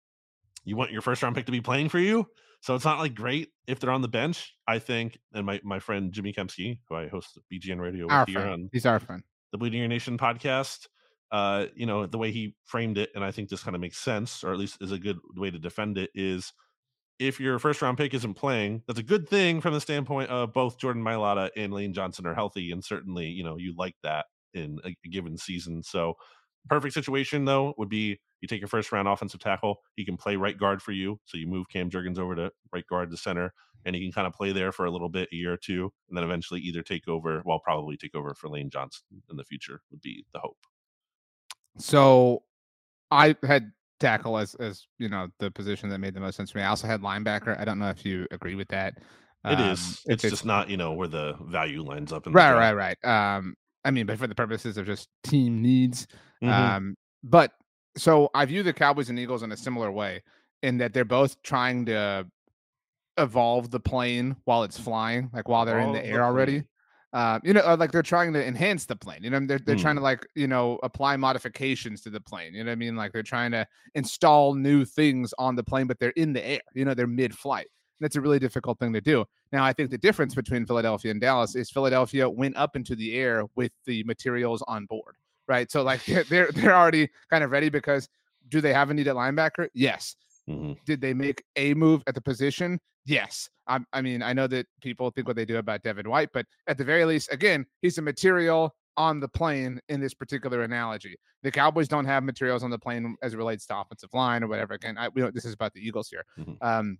you want your first round pick to be playing for you. So it's not like great if they're on the bench. I think, and my, my friend Jimmy Kempski, who I host B G N Radio with Our here friend. on He's our friend. the Bleeding Your Nation podcast, uh, you know, the way he framed it, and I think this kind of makes sense, or at least is a good way to defend it, is if your first round pick isn't playing, that's a good thing from the standpoint of both Jordan Mailata and Lane Johnson are healthy, and certainly, you know, you like that in a, a given season. So perfect situation though would be you take your first round offensive tackle. He can play right guard for you, so you move Cam Jurgens over to right guard to center, and he can kind of play there for a little bit, a year or two, and then eventually either take over, well, probably take over for Lane Johnson in the future would be the hope. So I had tackle as as you know the position that made the most sense to me. I also had linebacker. I don't know if you agree with that. It Um, is. It's, if just not, you know, where the value lines up in the right, draft. right, right. Um, I mean, but for the purposes of just team needs, Mhm. um, but so I view the Cowboys and Eagles in a similar way in that they're both trying to evolve the plane while it's flying, like while they're in the Evolve the air already. plane. Uh, you know, or like they're trying to enhance the plane. You know, they're they're trying to Hmm. like you know apply modifications to the plane. You know what I mean? Like they're trying to install new things on the plane, but they're in the air. You know, they're mid-flight. That's a really difficult thing to do. Now, I think the difference between Philadelphia and Dallas is Philadelphia went up into the air with the materials on board, right? So like they're they're, they're already kind of ready because do they have a needed linebacker? Yes. Hmm. Did they make a move at the position? Yes. I, I mean, I know that people think what they do about Devin White, but at the very least, again, he's a material on the plane in this particular analogy. The Cowboys don't have materials on the plane as it relates to offensive line or whatever. Again, I, we don't, this is about the Eagles here. Hmm. Um,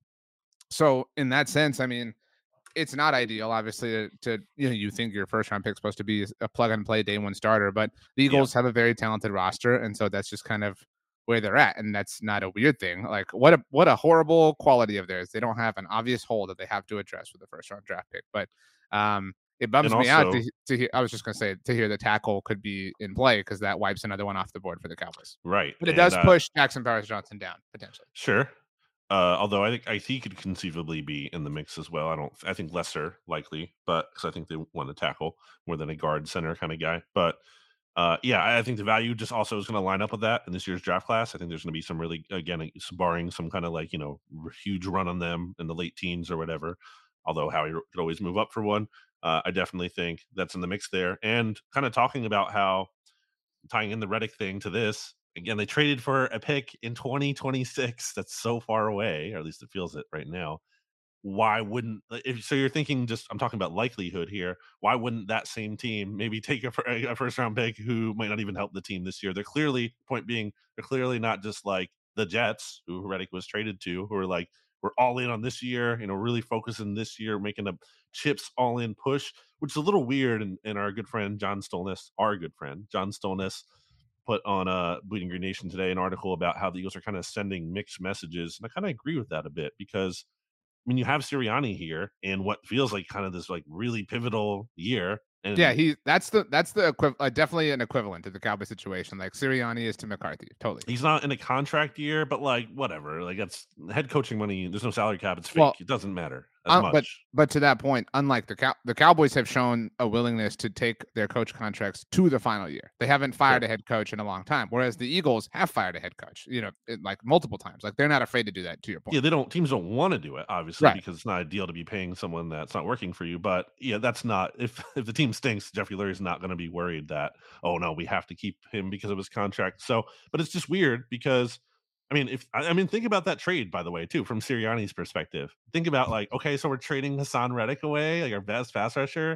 so in that sense, I mean, it's not ideal, obviously, to, to you know, you think your first round pick is supposed to be a plug and play day one starter, but the Eagles yeah. have a very talented roster, and so that's just kind of where they're at, and that's not a weird thing. Like, what a what a horrible quality of theirs. They don't have an obvious hole that they have to address with the first round draft pick, but um, it bums And me out also- to, to hear. I was just gonna say to hear the tackle could be in play because that wipes another one off the board for the Cowboys. Right. But it And, does uh, push Jackson Powers Johnson down potentially. Sure. Uh, although I think I think he could conceivably be in the mix as well. I don't. I think lesser likely, but because I think they want to tackle more than a guard center kind of guy. But uh, yeah, I I think the value just also is going to line up with that in this year's draft class. I think there's going to be some really again it's barring some kind of like you know r- huge run on them in the late teens or whatever. Although Howie could always move up for one. Uh, I definitely think that's in the mix there. And kind of talking about how tying in the Reddick thing to this again, they traded for a pick in twenty twenty-six. That's so far away, or at least it feels it right now. Why wouldn't like, if so? You're thinking just I'm talking about likelihood here. Why wouldn't that same team maybe take a, fir- a first round pick who might not even help the team this year? They're clearly point being they're clearly not just like the Jets who Reddick was traded to, who are like we're all in on this year. You know, really focusing this year, making a chips all in push, which is a little weird. And, and our good friend John Stolness, our good friend John Stolness, put on uh Bleeding Green Nation today an article about how the Eagles are kind of sending mixed messages, and I kind of agree with that a bit because I mean you have Sirianni here in what feels like kind of this like really pivotal year, and Yeah, he that's the that's the equiv- uh, definitely an equivalent to the Cowboy situation. Like Sirianni is to McCarthy, totally. he's not in a contract year, but like whatever, like that's head coaching money. There's no salary cap; it's fake. Well, it doesn't matter as Uh, much. but but to that point, unlike the Cow- the Cowboys have shown a willingness to take their coach contracts to the final year. They haven't fired Sure. a head coach in a long time, whereas the Eagles have fired a head coach. You know, it- like multiple times. Like they're not afraid to do that. To your point, Yeah, they don't. Teams don't want to do it, obviously, Right. because it's not ideal to be paying someone that's not working for you. But yeah, that's not if if the team stinks, Jeffrey Lurie's not going to be worried that oh no, we have to keep him because of his contract. So, but it's just weird because I mean, if I I mean, think about that trade by the way too, from Sirianni's perspective. Think about like okay, so we're trading Hassan Reddick away, like our best pass rusher,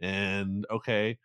and okay,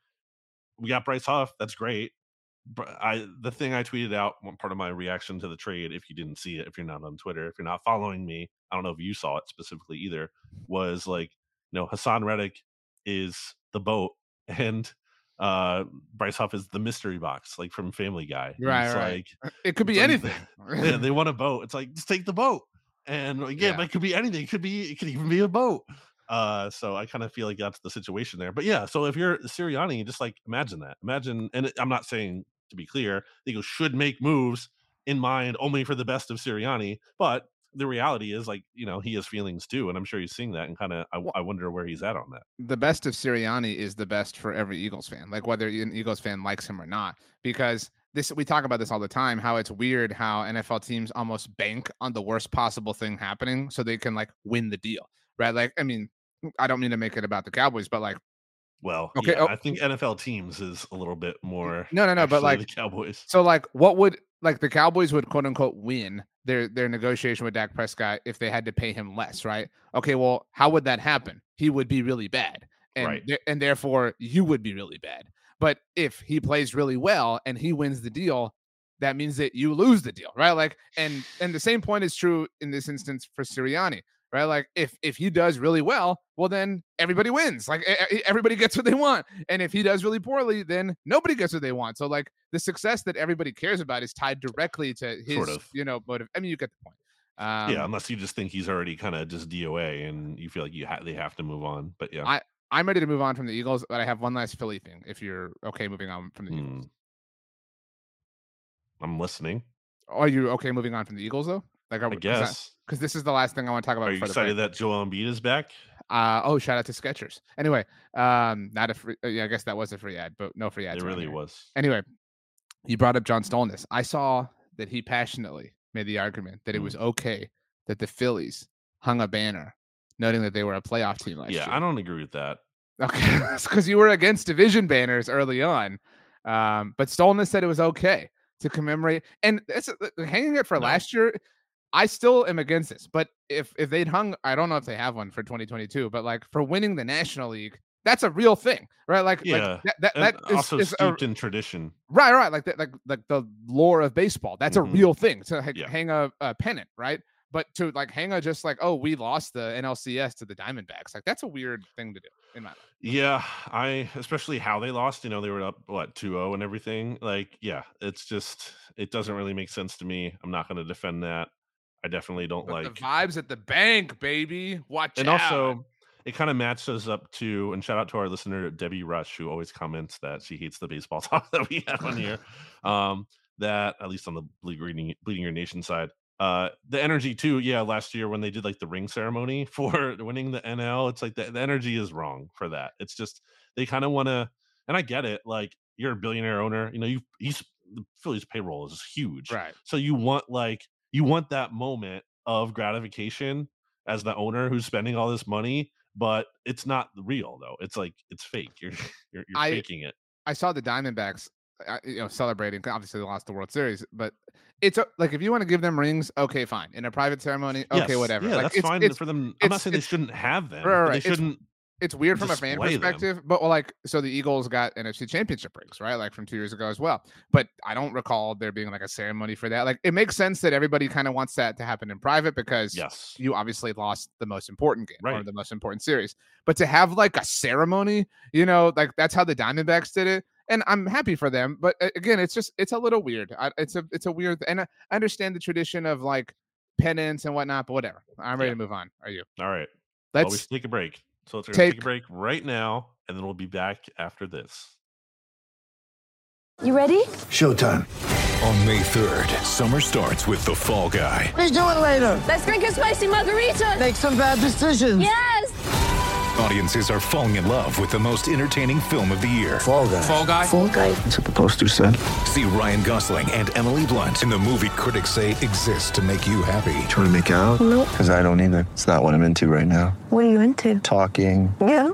we got Bryce Huff. That's great. But I the thing I tweeted out, one part of my reaction to the trade, if you didn't see it, if you're not on Twitter, if you're not following me, I don't know if you saw it specifically either, was like, you know, Hassan Reddick is the boat and uh Bryce Huff is the mystery box, like from Family Guy. Right, It's right. like it could be it's like- anything. yeah, they want a boat. It's like just take the boat. And again, Yeah. but it could be anything. It could be it could even be a boat. Uh, so I kind of feel like that's the situation there. But yeah, so if you're Sirianni, just like imagine that. Imagine, and it, I'm not saying to be clear, the Eagles should make moves in mind only for the best of Sirianni, but the reality is like you know he has feelings too, and I'm sure he's seeing that, and kind of I, I wonder where he's at on that. The best of Sirianni is the best for every Eagles fan, like whether an Eagles fan likes him or not, because this we talk about this all the time, how it's weird how N F L teams almost bank on the worst possible thing happening so they can like win the deal, right? Like, I mean, I don't mean to make it about the Cowboys, but like, Well, Okay, yeah, oh- I think N F L teams is a little bit more. No, no, no, but, actually like- the Cowboys. so like, what would like the Cowboys would quote unquote win their their negotiation with Dak Prescott if they had to pay him less, right? Okay, well, how would that happen? He would be really bad, and Right. th- and therefore you would be really bad. But if he plays really well and he wins the deal, that means that you lose the deal, right? Like, and and the same point is true in this instance for Sirianni, right? Like, if if he does really well, well, then everybody wins. Like, everybody gets what they want. And if he does really poorly, then nobody gets what they want. So, like, the success that everybody cares about is tied directly to his, sort of. you know, motive. I mean, you get the point. Um, yeah, unless you just think he's already kind of just D O A and you feel like you ha- they have to move on. But yeah, I I'm ready to move on from the Eagles, but I have one last Philly thing. If you're okay moving on from the mm. Eagles. I'm listening. Are you okay moving on from the Eagles though? Like, I guess because this is the last thing I want to talk about. Are you excited that Joel Embiid is back? Uh oh, shout out to Skechers. Anyway, um, not a free. Yeah, I guess that was a free ad, but no free ads. It really here. was. Anyway, you brought up John Stolnis. I saw that he passionately made the argument that mm. it was okay that the Phillies hung a banner noting that they were a playoff team last yeah, year. Yeah, I don't agree with that. Okay, it's because you were against division banners early on, um, but Stolnis said it was okay to commemorate, and it's uh, hanging it for no. last year. I still am against this, but if if they'd hung, I don't know if they have one for twenty twenty-two, but like for winning the National League, that's a real thing, right? Like, yeah, like that, that, that is, also is steeped a, in tradition, right? Right, like that, like like the lore of baseball. That's mm-hmm. a real thing to ha- yeah. hang a, a pennant, right? But to like hang a just like, oh, we lost the N L C S to the Diamondbacks, like that's a weird thing to do in my life. Yeah, I especially how they lost. You know, they were up what two oh and everything. Like, yeah, it's just it doesn't really make sense to me. I'm not going to defend that. I definitely don't but like the vibes at the bank, baby. Watch and out. also it kind of matches up to, and shout out to our listener Debbie Rush, who always comments that she hates the baseball talk that we have on here. Um, that at least on the bleeding bleeding your nation side. Uh, the energy too, yeah. Last year when they did like the ring ceremony for winning the N L, it's like the, the energy is wrong for that. It's just they kind of want to, and I get it. Like you're a billionaire owner, you know, you he's the Phillies payroll is huge, right? So you want like you want that moment of gratification as the owner who's spending all this money, but it's not real though. It's like it's fake. You're you're, you're I, faking it. I saw the Diamondbacks, you know, celebrating. Obviously, they lost the World Series, but it's like if you want to give them rings, okay, fine. In a private ceremony, okay, yes. whatever. Yeah, like, that's it's, fine it's, for them. I'm not saying they shouldn't have them. Right, right. They shouldn't. It's, it's weird from a fan perspective, them. but like, so the Eagles got N F C Championship rings, right? Like from two years ago as well. But I don't recall there being like a ceremony for that. Like, it makes sense that everybody kind of wants that to happen in private because yes. you obviously lost the most important game right. or the most important series. But to have like a ceremony, you know, like that's how the Diamondbacks did it. And I'm happy for them, but again, it's just it's a little weird. I, it's a it's a weird, and I understand the tradition of like pennants and whatnot, but whatever. I'm ready yeah. to move on. Are you? All right. Let's Always take a break. So let's take, take a break right now, and then we'll be back after this. You ready? Showtime. On May third, summer starts with The Fall Guy. Let's do it later. Let's drink a spicy margarita. Make some bad decisions. Yes. Audiences are falling in love with the most entertaining film of the year. Fall Guy. Fall Guy. Fall Guy. That's what the poster said. See Ryan Gosling and Emily Blunt in the movie critics say exists to make you happy. Trying to make it out? Nope. Because I don't either. It's not what I'm into right now. What are you into? Talking. Yeah.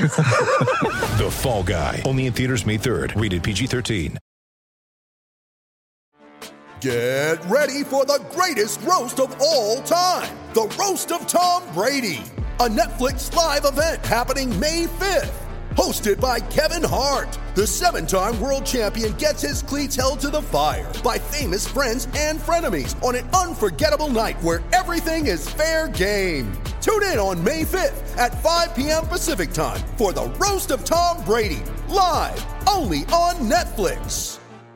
The Fall Guy. Only in theaters May third. Rated P G thirteen. Get ready for the greatest roast of all time. The Roast of Tom Brady. A Netflix live event happening May fifth. Hosted by Kevin Hart. The seven-time world champion gets his cleats held to the fire by famous friends and frenemies on an unforgettable night where everything is fair game. Tune in on May fifth at five p.m. Pacific time for the Roast of Tom Brady. Live only on Netflix.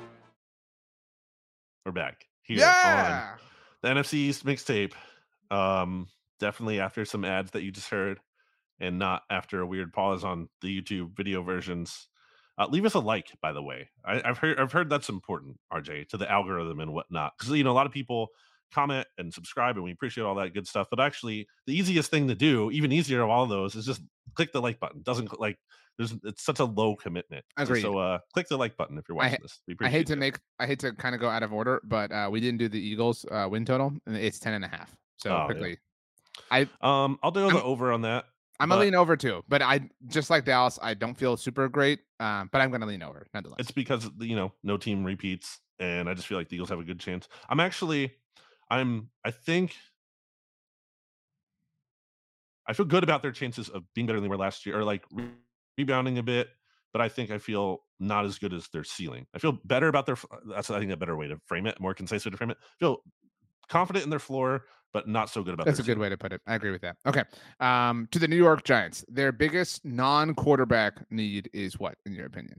We're back here yeah. on the N F C East mixtape. Um, definitely after some ads that you just heard, and not after a weird pause on the YouTube video versions. Uh, leave us a like, by the way. I, I've heard I've heard that's important, R J, to the algorithm and whatnot. Because you know a lot of people comment and subscribe, and we appreciate all that good stuff. But actually, the easiest thing to do, even easier of all of those, is just click the like button. Doesn't like. There's it's such a low commitment. Agreed. So uh, click the like button if you're watching I, this. We I hate to it. make I hate to kind of go out of order, but uh, we didn't do the Eagles uh, win total, and it's ten and a half. So oh, quickly, yeah. I um I'll do the over on that. I'm but, gonna lean over too, but I just like Dallas. I don't feel super great, um, but I'm gonna lean over nonetheless. It's because you know no team repeats, and I just feel like the Eagles have a good chance. I'm actually, I'm I think. I feel good about their chances of being better than they were last year, or like re- rebounding a bit. but I think I feel not as good as their ceiling. I feel better about their. That's I think a better way to frame it, more concise way to frame it. I feel confident in their floor, but not so good about. That's their a good ceiling. way to put it. I agree with that. Okay, um, to the New York Giants, their biggest non-quarterback need is what, in your opinion?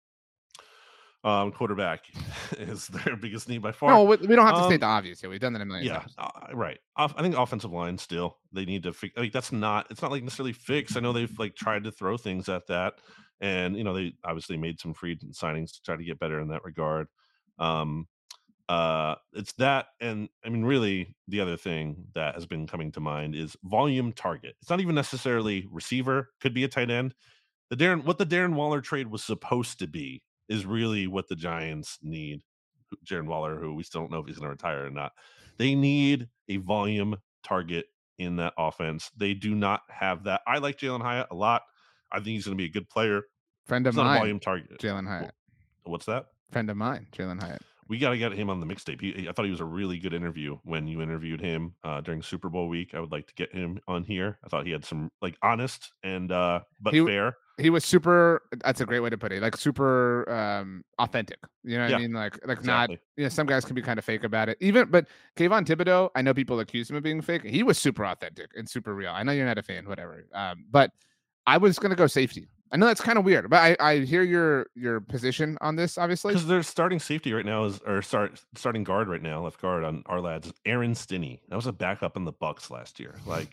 Um, quarterback is their biggest need by far. No, we, we don't have to um, state the obvious here. We've done that a million Yeah, times. uh, right. Off, I think offensive line still they need to fix. Like that's not. It's not like necessarily fixed. I know they've like tried to throw things at that, and you know they obviously made some free signings to try to get better in that regard. Um, uh, it's that, and I mean, really, the other thing that has been coming to mind is volume target. It's not even necessarily receiver. Could be a tight end. The Darren, what the Darren Waller trade was supposed to be, is really what the Giants need. Darren Waller, who we still don't know if he's going to retire or not. They need a volume target in that offense. They do not have that. I like Jalen Hyatt a lot. I think he's going to be a good player. Friend of He's not a mine, volume target. Jalen Hyatt. What's that? Friend of mine, Jalen Hyatt. We got to get him on the mixtape. He, I thought he was a really good interview when you interviewed him uh, during Super Bowl week. I would like to get him on here. I thought he had some like honest and uh, but He- fair. He was super. That's a great way to put it. Like super um, authentic. You know what Yeah, I mean? Like like exactly. not. You know, some guys can be kind of fake about it. Even but Kayvon Thibodeau, I know people accuse him of being fake. He was super authentic and super real. I know you're not a fan, whatever. Um, but I was gonna go safety. I know that's kind of weird, but I, I hear your your position on this. Obviously, Because their starting safety right now is, or start starting guard right now, left guard on our lads, is Aaron Stinney. That was a backup in the Bucks last year. Like,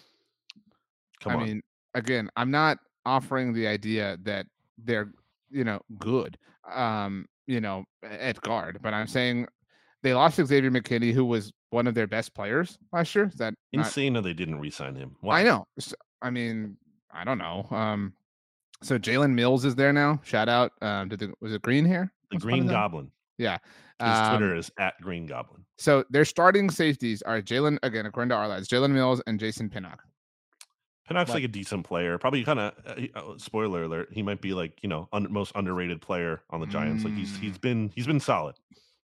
come I on. mean, again, I'm not offering the idea that they're, you know, good, um, you know, at guard, but I'm saying they lost Xavier McKinney, who was one of their best players last year. Is that not- Insane that they didn't re-sign him. Why? I know. So, I mean, I don't know. Um, so Jalen Mills is there now. Shout out. Um, did the, was it Green here? The What's Green funny though? Goblin. Yeah. His Um, Twitter is at Green Goblin. So their starting safeties are Jalen, again, according to our lads, Jalen Mills and Jason Pinnock. Pinnock's What? like a decent player. Probably kind of uh, spoiler alert. He might be like you know un- most underrated player on the Giants. Like he's he's been he's been solid.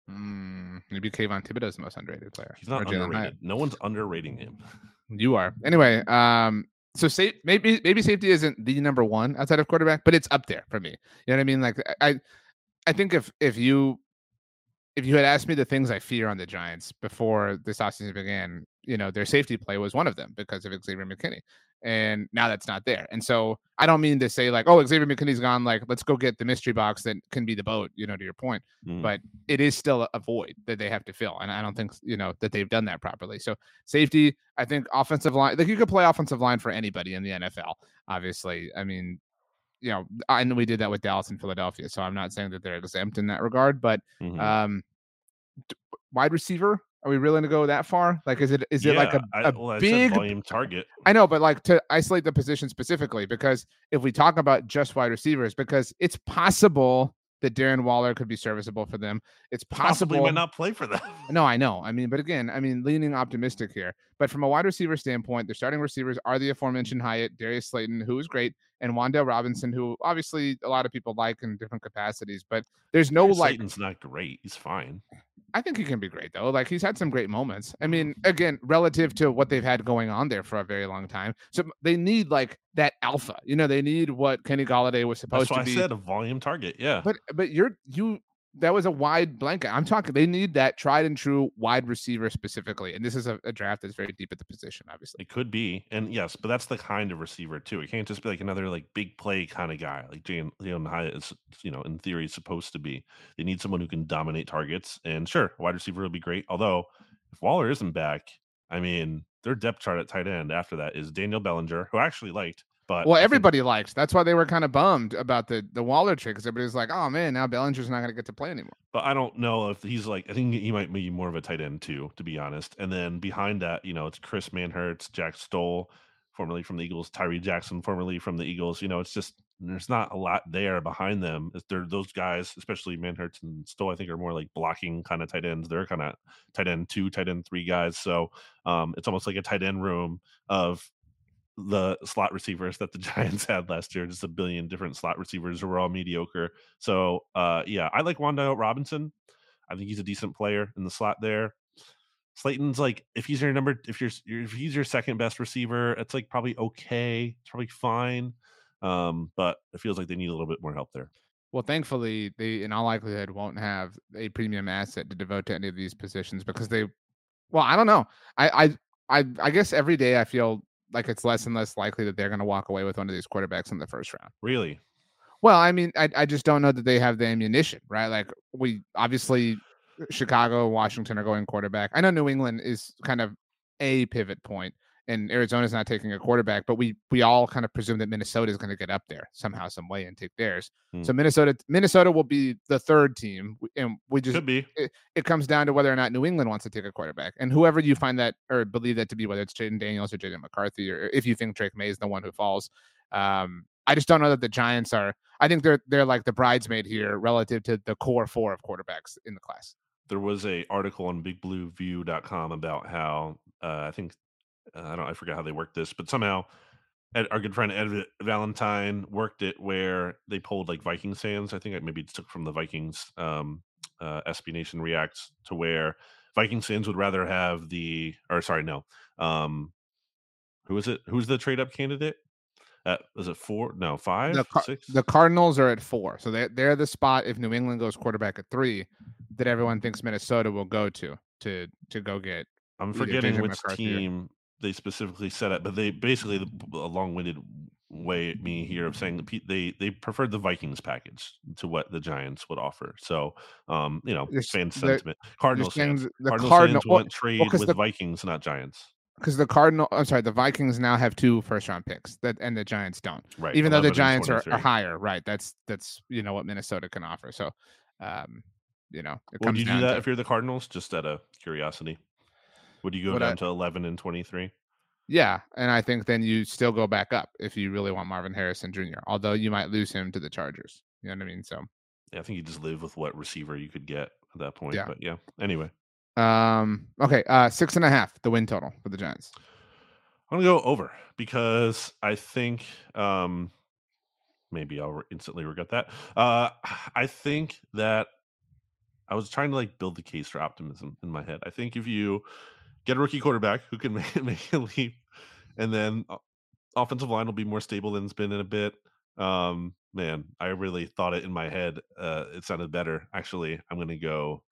Mm, maybe Kayvon Thibodeau's the most underrated player. He's not or Jalen Hyatt. underrated. No one's underrating him. You are. Anyway, um, so safe, maybe maybe safety isn't the number one outside of quarterback, but it's up there for me. You know what I mean? Like I I think if if you if you had asked me the things I fear on the Giants before this offseason began, you know, their safety play was one of them because of Xavier McKinney. And now that's not there. And so I don't mean to say like, oh, Xavier McKinney's gone, like, let's go get the mystery box that can be the boat, you know, to your point. Mm. But it is still a void that they have to fill. And I don't think, you know, that they've done that properly. So safety, I think offensive line, like you could play offensive line for anybody in the N F L, obviously. I mean, you know, I know we did that with Dallas and Philadelphia. So I'm not saying that they're exempt in that regard, but Mhm. um, d- wide receiver, are we really going to go that far? Like, is it is it like a, Yeah, I- a well, I said big volume target. I know, but like to isolate the position specifically, because if we talk about just wide receivers, because it's possible that Darren Waller could be serviceable for them. It's Possibly possible. might not play for them. No, I know. I mean, but again, I mean, leaning optimistic here. But from a wide receiver standpoint, the starting receivers are the aforementioned Hyatt, Darius Slayton, who is great, and Wan'Dale Robinson, who obviously a lot of people like in different capacities. But there's no like Slayton's not great. He's fine. I think he can be great though. Like he's had some great moments. I mean, again, relative to what they've had going on there for a very long time. So they need like that alpha. You know, they need what Kenny Golladay was supposed That's why to be. I said a volume target. Yeah. But but you're you that was a wide blanket. I'm talking they need that tried and true wide receiver specifically. And this is a, a draft that's very deep at the position, obviously. It could be, and yes, but that's the kind of receiver too. It can't just be like another like big play kind of guy like Jalen Leon Hyatt is, you know, in theory supposed to be. They need someone who can dominate targets, and sure, a wide receiver would be great. Although, if Waller isn't back, I mean, their depth chart at tight end after that is Daniel Bellinger, who I actually liked. But Well, I think- everybody liked. That's why they were kind of bummed about the the Waller trick, because everybody's like, oh man, now Bellinger's not going to get to play anymore. But I don't know if he's like, I think he might be more of a tight end too, to be honest. And then behind that, you know, it's Chris Manhertz, Jack Stoll, formerly from the Eagles, Tyree Jackson, formerly from the Eagles. You know, it's just, there's not a lot there behind them. If they're those guys, especially Manhertz and Stoll, I think are more like blocking kind of tight ends. They're kind of tight end two, tight end three guys. So um, it's almost like a tight end room of the slot receivers that the Giants had last year, just a billion different slot receivers who were all mediocre. So uh yeah, I like Wan'Dale Robinson. I think he's a decent player in the slot there. Slayton's like, if he's your number, if you're if he's your second best receiver, it's like probably okay. It's probably fine. Um, but it feels like they need a little bit more help there. Well, thankfully, they in all likelihood won't have a premium asset to devote to any of these positions because they. Well, I don't know. I I I, I guess every day I feel like it's less and less likely that they're going to walk away with one of these quarterbacks in the first round. Really? Well, I mean, I I just don't know that they have the ammunition, right? Like we obviously Chicago, Washington are going quarterback. I know New England is kind of a pivot point, and Arizona's not taking a quarterback, but we we all kind of presume that Minnesota is going to get up there somehow, some way, and take theirs. Hmm. So Minnesota, Minnesota will be the third team, and we just Could be. It, it comes down to whether or not New England wants to take a quarterback, and whoever you find that or believe that to be, whether it's Jaden Daniels or Jaden McCarthy, or if you think Drake May is the one who falls. Um, I just don't know that the Giants are. I think they're they're like the bridesmaid here relative to the core four of quarterbacks in the class. There was a article on big blue view dot com about how uh, I think uh, I don't I forgot how they worked this, but somehow Ed, our good friend Ed Valentine worked it where they pulled like Vikings fans. I think it maybe took from the Vikings um, uh, S B Nation Reacts to where Vikings fans would rather have the or sorry no um, who is it? Who's the trade up candidate? Uh, is it four? No, five, The, Car- six. the Cardinals are at four, so they're they're the spot if New England goes quarterback at three, that everyone thinks Minnesota will go to to to go get. I'm either forgetting J J which McCarthy or- team they specifically set up, but they basically the- a long-winded way at me here of saying the pe- they they preferred the Vikings package to what the Giants would offer. So, um, you know, You're fan s- they're- sentiment. Cardinals saying fans. the Cardinals Cardinal- fans well- want trade well, 'cause with the- Vikings, not Giants. Because the Cardinal, I'm sorry, the Vikings now have two first round picks that, and the Giants don't. Right. Even though the eleven and Giants are, are twenty-three. higher, right? That's that's you know what Minnesota can offer. So, um, you know, it Would comes you do down that to if you're the Cardinals? Just out of curiosity, would you go Would down I- to eleven and twenty-three? yeah, and I think then you still go back up if you really want Marvin Harrison Junior Although you might lose him to the Chargers. You know what I mean? So, Yeah, I think you just live with what receiver you could get at that point. Yeah. But yeah, anyway. um, okay, uh, six and a half the win total for the Giants. I'm gonna go over because I think um, maybe I'll re- instantly regret that. Uh, I think that I was trying to like build the case for optimism in my head. I think if you get a rookie quarterback who can make, make a leap, and then uh, offensive line will be more stable than it's been in a bit. Um, man, I really thought it in my head. Uh, it sounded better. Actually, I'm gonna go.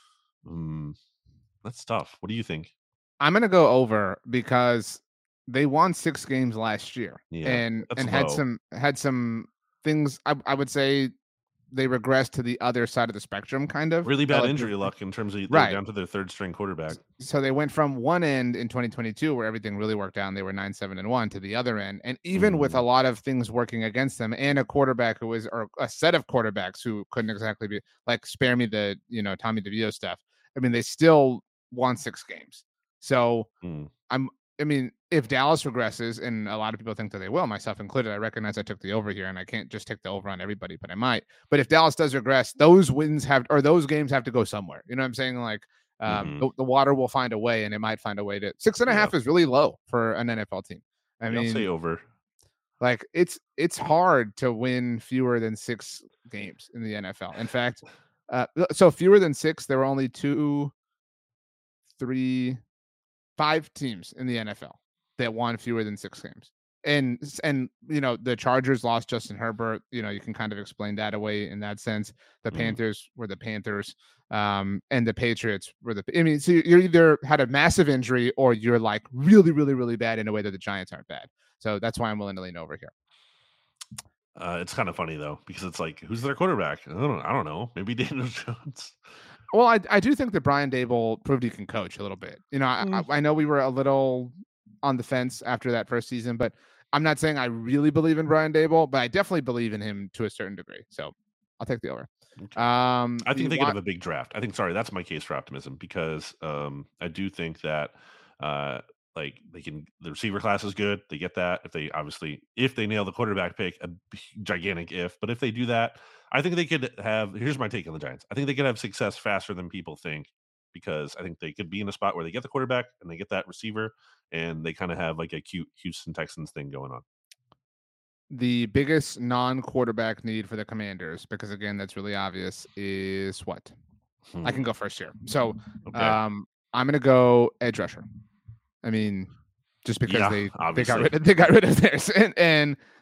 Um, that's tough. What do you think? I'm gonna go over because they won six games last year, Yeah, and that's and had low. some had some things. I, I would say they regressed to the other side of the spectrum, kind of Really bad relative- injury luck in terms of they're Right. down to their third string quarterback. So they went from one end in twenty twenty-two where everything really worked out and they were nine, seven, and one to the other end. And even with a Mm. lot of things working against them and a quarterback who was, or a set of quarterbacks who couldn't exactly be like, spare me the, you know, Tommy DeVito stuff. I mean, they still won six games. So Mm. I'm, I mean, if Dallas regresses, and a lot of people think that they will, myself included, I recognize I took the over here and I can't just take the over on everybody, but I might. But if Dallas does regress, those wins have, or those games have to go somewhere. You know what I'm saying? Like, um, Mhm. the, the water will find a way, and it might find a way to six and a Yeah. half is really low for an N F L team. I Yeah, I'll mean, say over. like it's it's hard to win fewer than six games in the N F L. In fact, uh, so fewer than six, there were only two, three, five teams in the N F L that won fewer than six games. And and you know, the Chargers lost Justin Herbert. You know, you can kind of explain that away in that sense. The Mhm. Panthers were the Panthers, um, and the Patriots were the. I mean, so you're either had a massive injury or you're like really, really, really bad in a way that the Giants aren't bad. So that's why I'm willing to lean over here. Uh, it's kind of funny though because it's like, who's their quarterback? I don't, I don't know. Maybe Daniel Jones. Well, I I do think that Brian Dable proved he can coach a little bit. You know, I, Mm. I I know we were a little on the fence after that first season, but I'm not saying I really believe in Brian Dable, but I definitely believe in him to a certain degree. So I'll take the over. Okay. Um, I think the they could Wa- have a big draft. I think, sorry, that's my case for optimism because um, I do think that uh, like they can, the receiver class is good. They get that. If they obviously, if they nail the quarterback pick, a b- gigantic if, but if they do that, I think they could have, here's my take on the Giants. I think they could have success faster than people think because I think they could be in a spot where they get the quarterback and they get that receiver and they kind of have like a cute Houston Texans thing going on. the biggest non-quarterback need for the Commanders, because again, that's really obvious, is what? Hmm. I can go first here. So Okay. um, I'm gonna go edge rusher. I mean, just because Yeah, they they got obviously. rid of, they got rid of theirs, and, and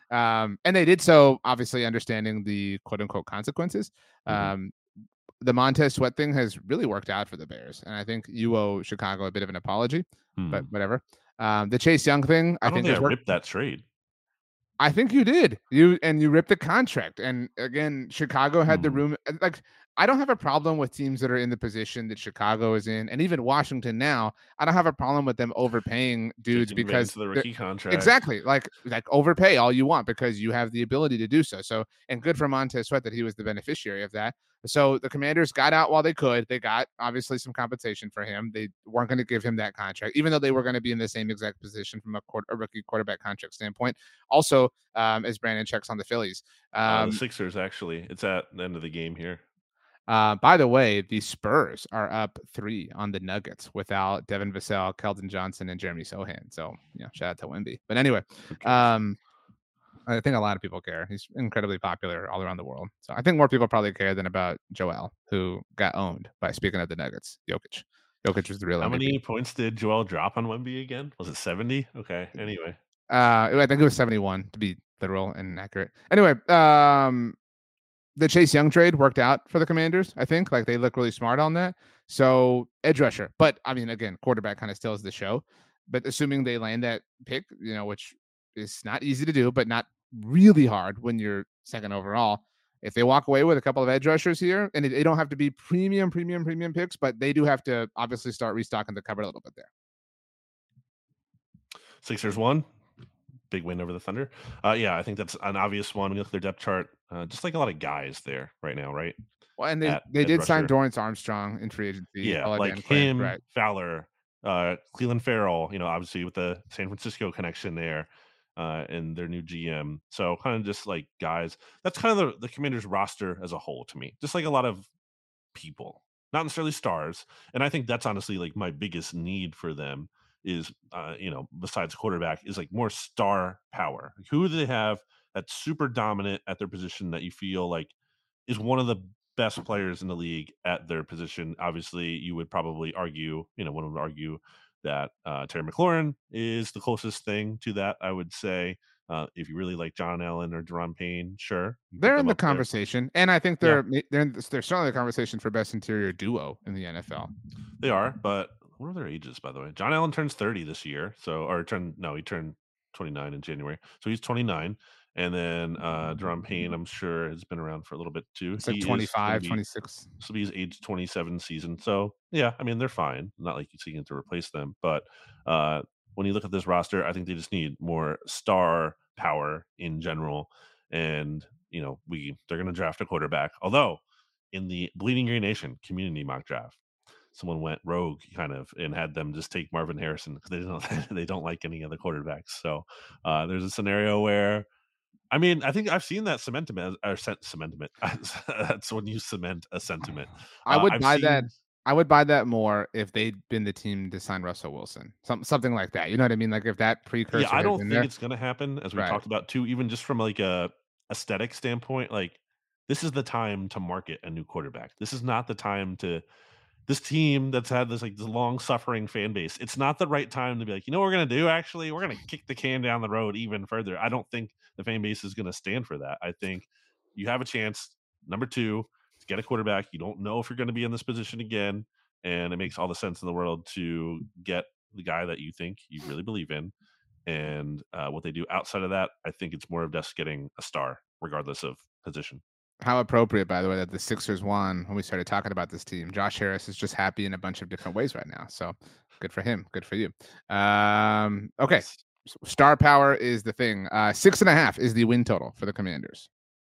Um, and they did so obviously understanding the quote unquote consequences. Mhm. Um, the Montez Sweat thing has really worked out for the Bears, and I think you owe Chicago a bit of an apology, but Hmm. whatever. Um, the Chase Young thing, I I don't think think has I worked. ripped that trade. I think you did. You and you ripped the contract. And again, Chicago had the Hmm. room. Like, I don't have a problem with teams that are in the position that Chicago is in, and even Washington now. I don't have a problem with them overpaying dudes Taking advantage because of the they're- rookie contract. exactly like like overpay all you want because you have the ability to do so. So and good for Montez Sweat that he was the beneficiary of that. So the Commanders got out while they could. They got obviously some compensation for him. They weren't going to give him that contract, even though they were going to be in the same exact position from a, quarter, a rookie quarterback contract standpoint. Also, um, as Brandon checks on the Phillies. Uh, Um, the Sixers, actually. It's at the end of the game here. uh, by the way, the Spurs are up three on the Nuggets without Devin Vassell, Keldon Johnson, and Jeremy Sohan. So, yeah, shout out to Wemby. But anyway, Who cares? um, I think a lot of people care. He's incredibly popular all around the world. So I think more people probably care than about Joel, who got owned by, speaking of the Nuggets, Jokic. Jokic was the real How M V P. many points did Joel drop on Wemby again? Was it seventy? Okay. Anyway. Uh, I think it was seventy-one to be literal and accurate. Anyway, um, the Chase Young trade worked out for the Commanders. I think like they look really smart on that. So edge rusher, but I mean, again, quarterback kind of steals the show. But assuming they land that pick, you know, which is not easy to do, but not really hard when you're second overall. If they walk away with a couple of edge rushers here, and they don't have to be premium, premium, premium picks, but they do have to obviously start restocking the cupboard a little bit there. Sixers won. Big win over the Thunder. Uh, yeah, I think that's an obvious one. When you look at their depth chart, uh, just like a lot of guys there right now, right? Well, and they, At they edge did sign rusher. Dorrance Armstrong in free agency. Yeah, Paula like Dan Quinn, him, right? Fowler, uh, Cleveland Farrell, you know, obviously with the San Francisco connection there, uh, and their new G M. So kind of just like guys. That's kind of the, the Commanders roster as a whole to me. Just like a lot of people, not necessarily stars. And I think that's honestly like my biggest need for them is, uh, you know, besides quarterback, is like more star power. Like, who do they have that's super dominant at their position that you feel like is one of the best players in the league at their position? Obviously, you would probably argue, you know, one would argue that uh, Terry McLaurin is the closest thing to that, I would say. Uh, if you really like John Allen or Deron Payne, sure. They're in the conversation. There. And I think they're yeah. they're, in, they're certainly the conversation for best interior duo in the N F L. They are, but what are their ages, by the way? John Allen turns thirty this year. So, or turned, no, he turned twenty-nine in January. So he's twenty-nine. And then uh Deron Payne, I'm sure, has been around for a little bit too. It's like he twenty-five, be, twenty-six. This will be his age twenty-seven season. So yeah, I mean, they're fine. Not like you're seeking to replace them. But uh when you look at this roster, I think they just need more star power in general. And you know, we they're gonna draft a quarterback. Although in the Bleeding Green Nation community mock draft, someone went rogue kind of and had them just take Marvin Harrison because they don't they don't like any other quarterbacks. So uh there's a scenario where, I mean, I think I've seen that sentiment or sentiment. That's when you cement a sentiment. I would uh, buy seen... that. I would buy that more if they'd been the team to sign Russell Wilson, some something like that. You know what I mean? Like if that precursor. Yeah, I don't think there. it's going to happen, as we right. talked about too. Even just from like a aesthetic standpoint, like this is the time to market a new quarterback. This is not the time to. This team that's had this like this long suffering fan base, it's not the right time to be like, you know what we're gonna do? Actually, we're gonna kick the can down the road even further. I don't think the fan base is gonna stand for that. I think you have a chance, number two, to get a quarterback. You don't know if you're gonna be in this position again, and it makes all the sense in the world to get the guy that you think you really believe in. And uh, what they do outside of that, I think it's more of just getting a star, regardless of position. How appropriate, by the way, that the Sixers won when we started talking about this team. Josh Harris is just happy in a bunch of different ways right now. So good for him. Good for you. Um, okay. Star power is the thing. Uh, six and a half is the win total for the Commanders.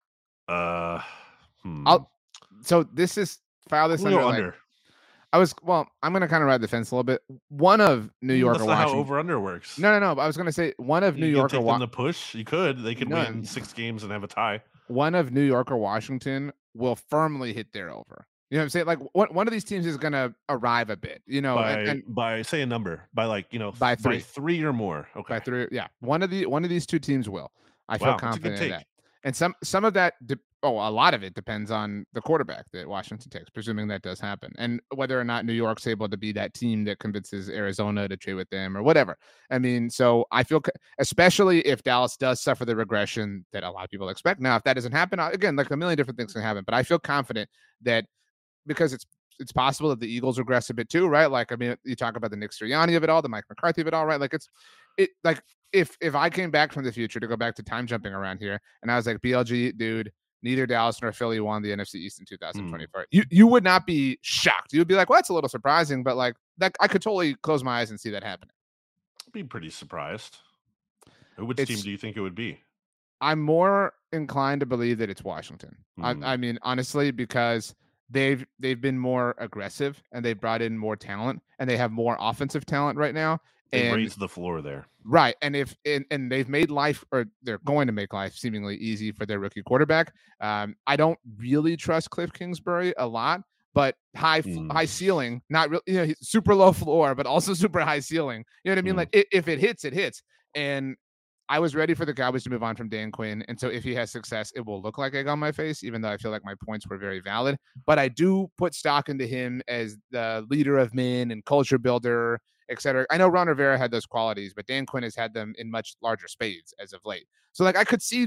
Uh, hmm. I'll, so this is file this under, like, under. I was, well, I'm going to kind of ride the fence a little bit. One of New York That's or not Washington. how over under works. No, no, no. I was going to say one of you New York or Washington. The push, you could. They could no. win six games and have a tie. One of New York or Washington will firmly hit their over. You know what I'm saying? Like one, one of these teams is going to arrive a bit, you know, by, and, and by say a number, by like, you know, by three, by three or more. Okay. By three. Yeah. One of the, one of these two teams will, I wow, feel confident in that. And some some of that, de- oh, a lot of it depends on the quarterback that Washington takes, presuming that does happen, and whether or not New York's able to be that team that convinces Arizona to trade with them or whatever. I mean, so I feel, especially if Dallas does suffer the regression that a lot of people expect. Now, if that doesn't happen, again, like a million different things can happen, but I feel confident that because it's it's possible that the Eagles regress a bit too, right? Like, I mean, you talk about the Nick Sirianni of it all, the Mike McCarthy of it all, right? Like, it's it like if if I came back from the future, to go back to time jumping around here, and I was like, B L G, dude, neither Dallas nor Philly won the N F C East in two thousand twenty-four. Mm. You you would not be shocked. You would be like, well, that's a little surprising, but like that, I could totally close my eyes and see that happening. I'd be pretty surprised. Which it's, team do you think it would be? I'm more inclined to believe that it's Washington. Mm. I, I mean, honestly, because they've they've been more aggressive and they brought in more talent and they have more offensive talent right now. They and, raised the floor there. Right. And if and, and they've made life, or they're going to make life seemingly easy for their rookie quarterback. Um, I don't really trust Cliff Kingsbury a lot, but high mm. high ceiling, not really, you know, super low floor, but also super high ceiling. You know what I mean? Mm. Like if, if it hits, it hits. And I was ready for the Cowboys to move on from Dan Quinn. And so if he has success, it will look like egg on my face, even though I feel like my points were very valid. But I do put stock into him as the leader of men and culture builder, et cetera. I know Ron Rivera had those qualities, but Dan Quinn has had them in much larger spades as of late. So like I could see,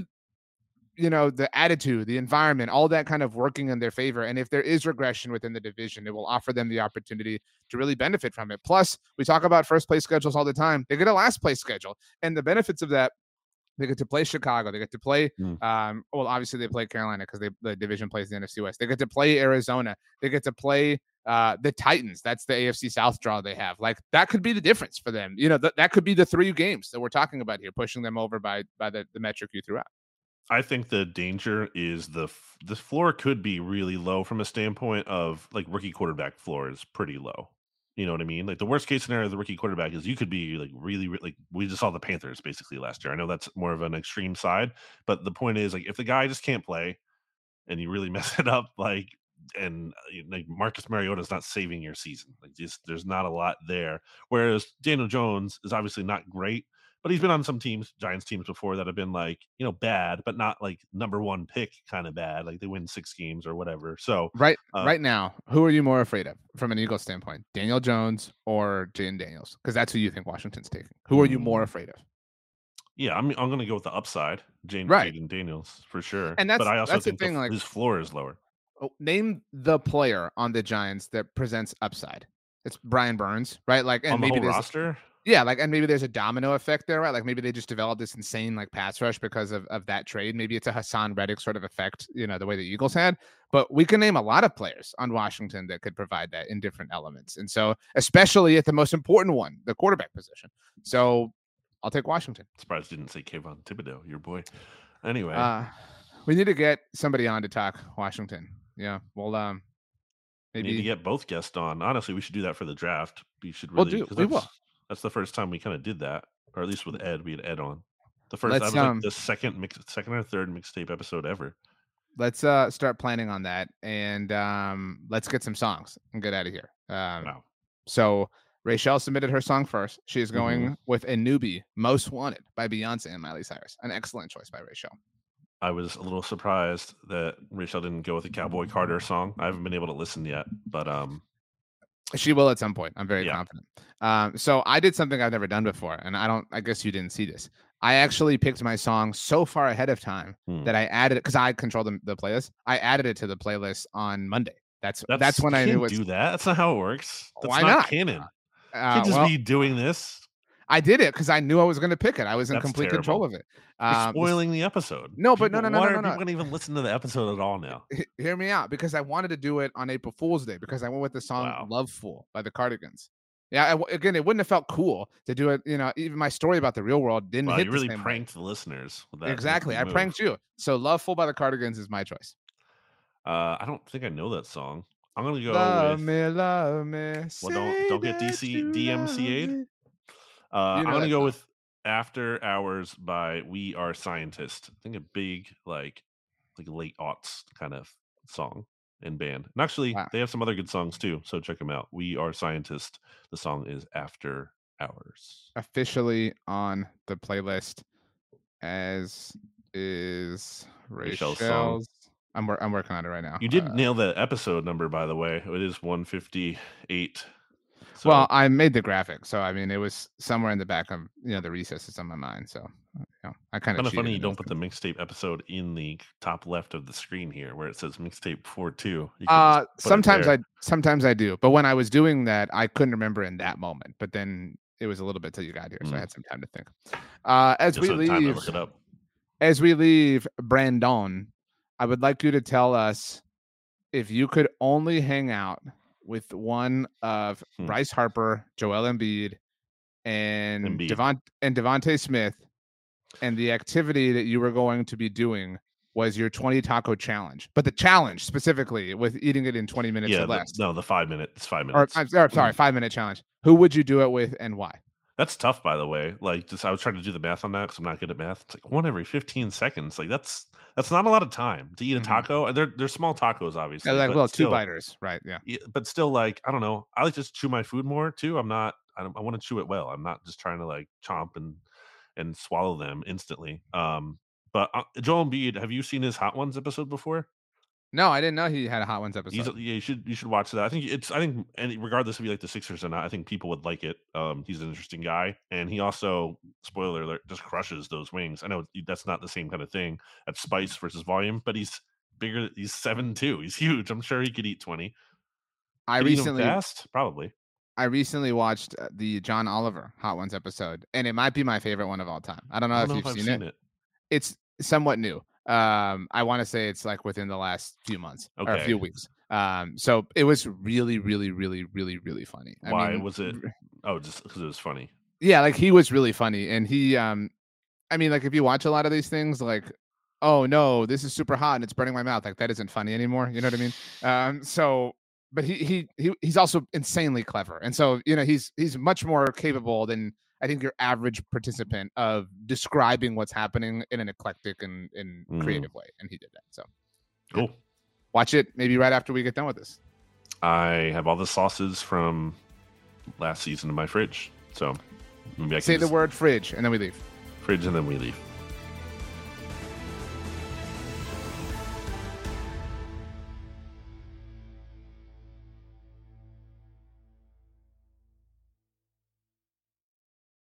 you know, the attitude, the environment, all that kind of working in their favor. And if there is regression within the division, it will offer them the opportunity to really benefit from it. Plus, we talk about first place schedules all the time. They get a last place schedule. And the benefits of that, they get to play Chicago. They get to play, mm. um, well, obviously they play Carolina because the division plays the N F C West. They get to play Arizona. They get to play uh, the Titans. That's the A F C South draw they have. Like that could be the difference for them. You know, th- that could be the three games that we're talking about here, pushing them over by by the, the metric you threw out. I think the danger is the the floor could be really low from a standpoint of like rookie quarterback floor is pretty low. You know what I mean? Like the worst case scenario of the rookie quarterback is you could be like really, really like we just saw the Panthers basically last year. I know that's more of an extreme side, but the point is like if the guy just can't play and you really mess it up, like and like Marcus Mariota is not saving your season. Like just there's not a lot there. Whereas Daniel Jones is obviously not great, but he's been on some teams, Giants teams before that have been like, you know, bad, but not like number one pick kind of bad. Like they win six games or whatever. So right, uh, right now, who are you more afraid of from an Eagles standpoint, Daniel Jones or Jayden Daniels? Because that's who you think Washington's taking. Who are you more afraid of? Yeah, I'm I'm going to go with the upside, Jayden right. Daniels for sure. And that's but I also that's think the thing. the, Like his floor is lower. Oh, name the player on the Giants that presents upside. It's Brian Burns, right? Like, and on the maybe whole there's roster. Yeah, like, and maybe there's a domino effect there, right? Like, maybe they just developed this insane like pass rush because of, of that trade. Maybe it's a Hassan Reddick sort of effect, you know, the way the Eagles had. But we can name a lot of players on Washington that could provide that in different elements, and so especially at the most important one, the quarterback position. So I'll take Washington. Surprised you didn't say Kayvon Thibodeau, your boy. Anyway, uh, we need to get somebody on to talk Washington. Yeah, well, um, maybe need to get both guests on. Honestly, we should do that for the draft. We should We'll really. do. We will. That's the first time we kind of did that, or at least with Ed, we had Ed on. The first, let's, that was like um, the second mix, second or third mixtape episode ever. Let's uh start planning on that, and um, let's get some songs and get out of here. Um, wow. So Rachel submitted her song first. She is going mm-hmm. with a newbie, "Most Wanted" by Beyonce and Miley Cyrus. An excellent choice by Rachel. I was a little surprised that Rachel didn't go with a Cowboy Carter song. I haven't been able to listen yet, but um. She will at some point. I'm very yeah. confident. Um, so I did something I've never done before, and I don't. I guess you didn't see this. I actually picked my song so far ahead of time hmm. that I added it because I control the, the playlist. I added it to the playlist on Monday. That's that's, that's when I knew it. Do that. That's not how it works. That's Why not, not? Canon. Uh, you can't just well, be doing this. I did it because I knew I was going to pick it. I was in That's complete terrible. control of it. You're um, spoiling the episode. No, people, but no, no, no, why no, no, are no. People don't even listen to the episode at all now. Hear me out, because I wanted to do it on April Fool's Day because I went with the song wow. "Love Fool" by the Cardigans. Yeah, I, again, it wouldn't have felt cool to do it. You know, even my story about the real world didn't wow, hit you the really same pranked way. the listeners. With that exactly, I move. pranked you. So "Love Fool" by the Cardigans is my choice. Uh, I don't think I know that song. I'm gonna go love with. Me, love me. Well, don't don't get D C D M C A'd. Uh, you know I'm gonna go song. with "After Hours" by We Are Scientists. I think a big like like late aughts kind of song and band. And actually, wow. they have some other good songs too. So check them out. We Are Scientists. The song is "After Hours." Officially on the playlist as is Rachel's Rachel's. song. I'm wor- I'm working on it right now. You did Uh, nail the episode number, by the way. It is one fifty-eight. So, Well, I made the graphic, so I mean, it was somewhere in the back of you know the recesses on my mind. So, you know, I kind kind of of funny you don't put the mixtape episode in the top left of the screen here, where it says mixtape four two. You could Uh, just put it sometimes there. I sometimes I do, but when I was doing that, I couldn't remember in that moment. But then it was a little bit till you got here, so I Mm. had some time to think. Uh, as Just we had time to leave, look it up. as we leave Brandon, I would like you to tell us if you could only hang out with one of Hmm. Bryce Harper, Joel Embiid, and Embiid. Devont and Devontae Smith, and the activity that you were going to be doing was your twenty taco challenge, but the challenge specifically with eating it in twenty minutes Yeah, or the, less. no, the five minute. It's five Or minutes. I'm sorry, sorry, five minute challenge. Who would you do it with and why? That's tough, by the way. Like, just I was trying to do the math on that because I'm not good at math. It's like one every fifteen seconds. Like that's that's not a lot of time to eat a Mhm. taco. And they're they're small tacos, obviously. Yeah, like but well, two still, biters, right? Yeah. yeah, but still, like I don't know. I like to chew my food more too. I'm not. I, don't, I want to chew it well. I'm not just trying to like chomp and and swallow them instantly. Um, but uh, Joel Embiid, have you seen his Hot Ones episode before? No, I didn't know he had a Hot Ones He's, episode. yeah, you should you should watch that. I think it's I think and regardless if you like the Sixers or not, I think people would like it. Um, he's an interesting guy, and he also spoiler alert just crushes those wings. I know that's not the same kind of thing at spice versus volume, but he's bigger. He's seven two. He's huge. I'm sure he could eat twenty. I Could eat 'em recently fast, probably. I recently watched uh, the John Oliver Hot Ones episode, and it might be my favorite one of all time. I don't know I if don't know you've if I've seen, seen it. it. It's somewhat new. Um, I want to say it's like within the last few months or a Okay. few weeks. Um, so it was really, really, really, really, really funny. I Why mean, was it? Oh, just because it was funny. yeah, like he was really funny, and he, um, I mean, like if you watch a lot of these things, like, oh no, this is super hot and it's burning my mouth, like that isn't funny anymore. You know what I mean? Um, so, but he he he he's also insanely clever, and so you know he's he's much more capable than I think your average participant of describing what's happening in an eclectic and, and Mm. creative way, and he did that. So Cool. watch it maybe right after we get done with this. I have all the sauces from last season in my fridge, so maybe I can Say the just word fridge, and then we leave. fridge and then we leave.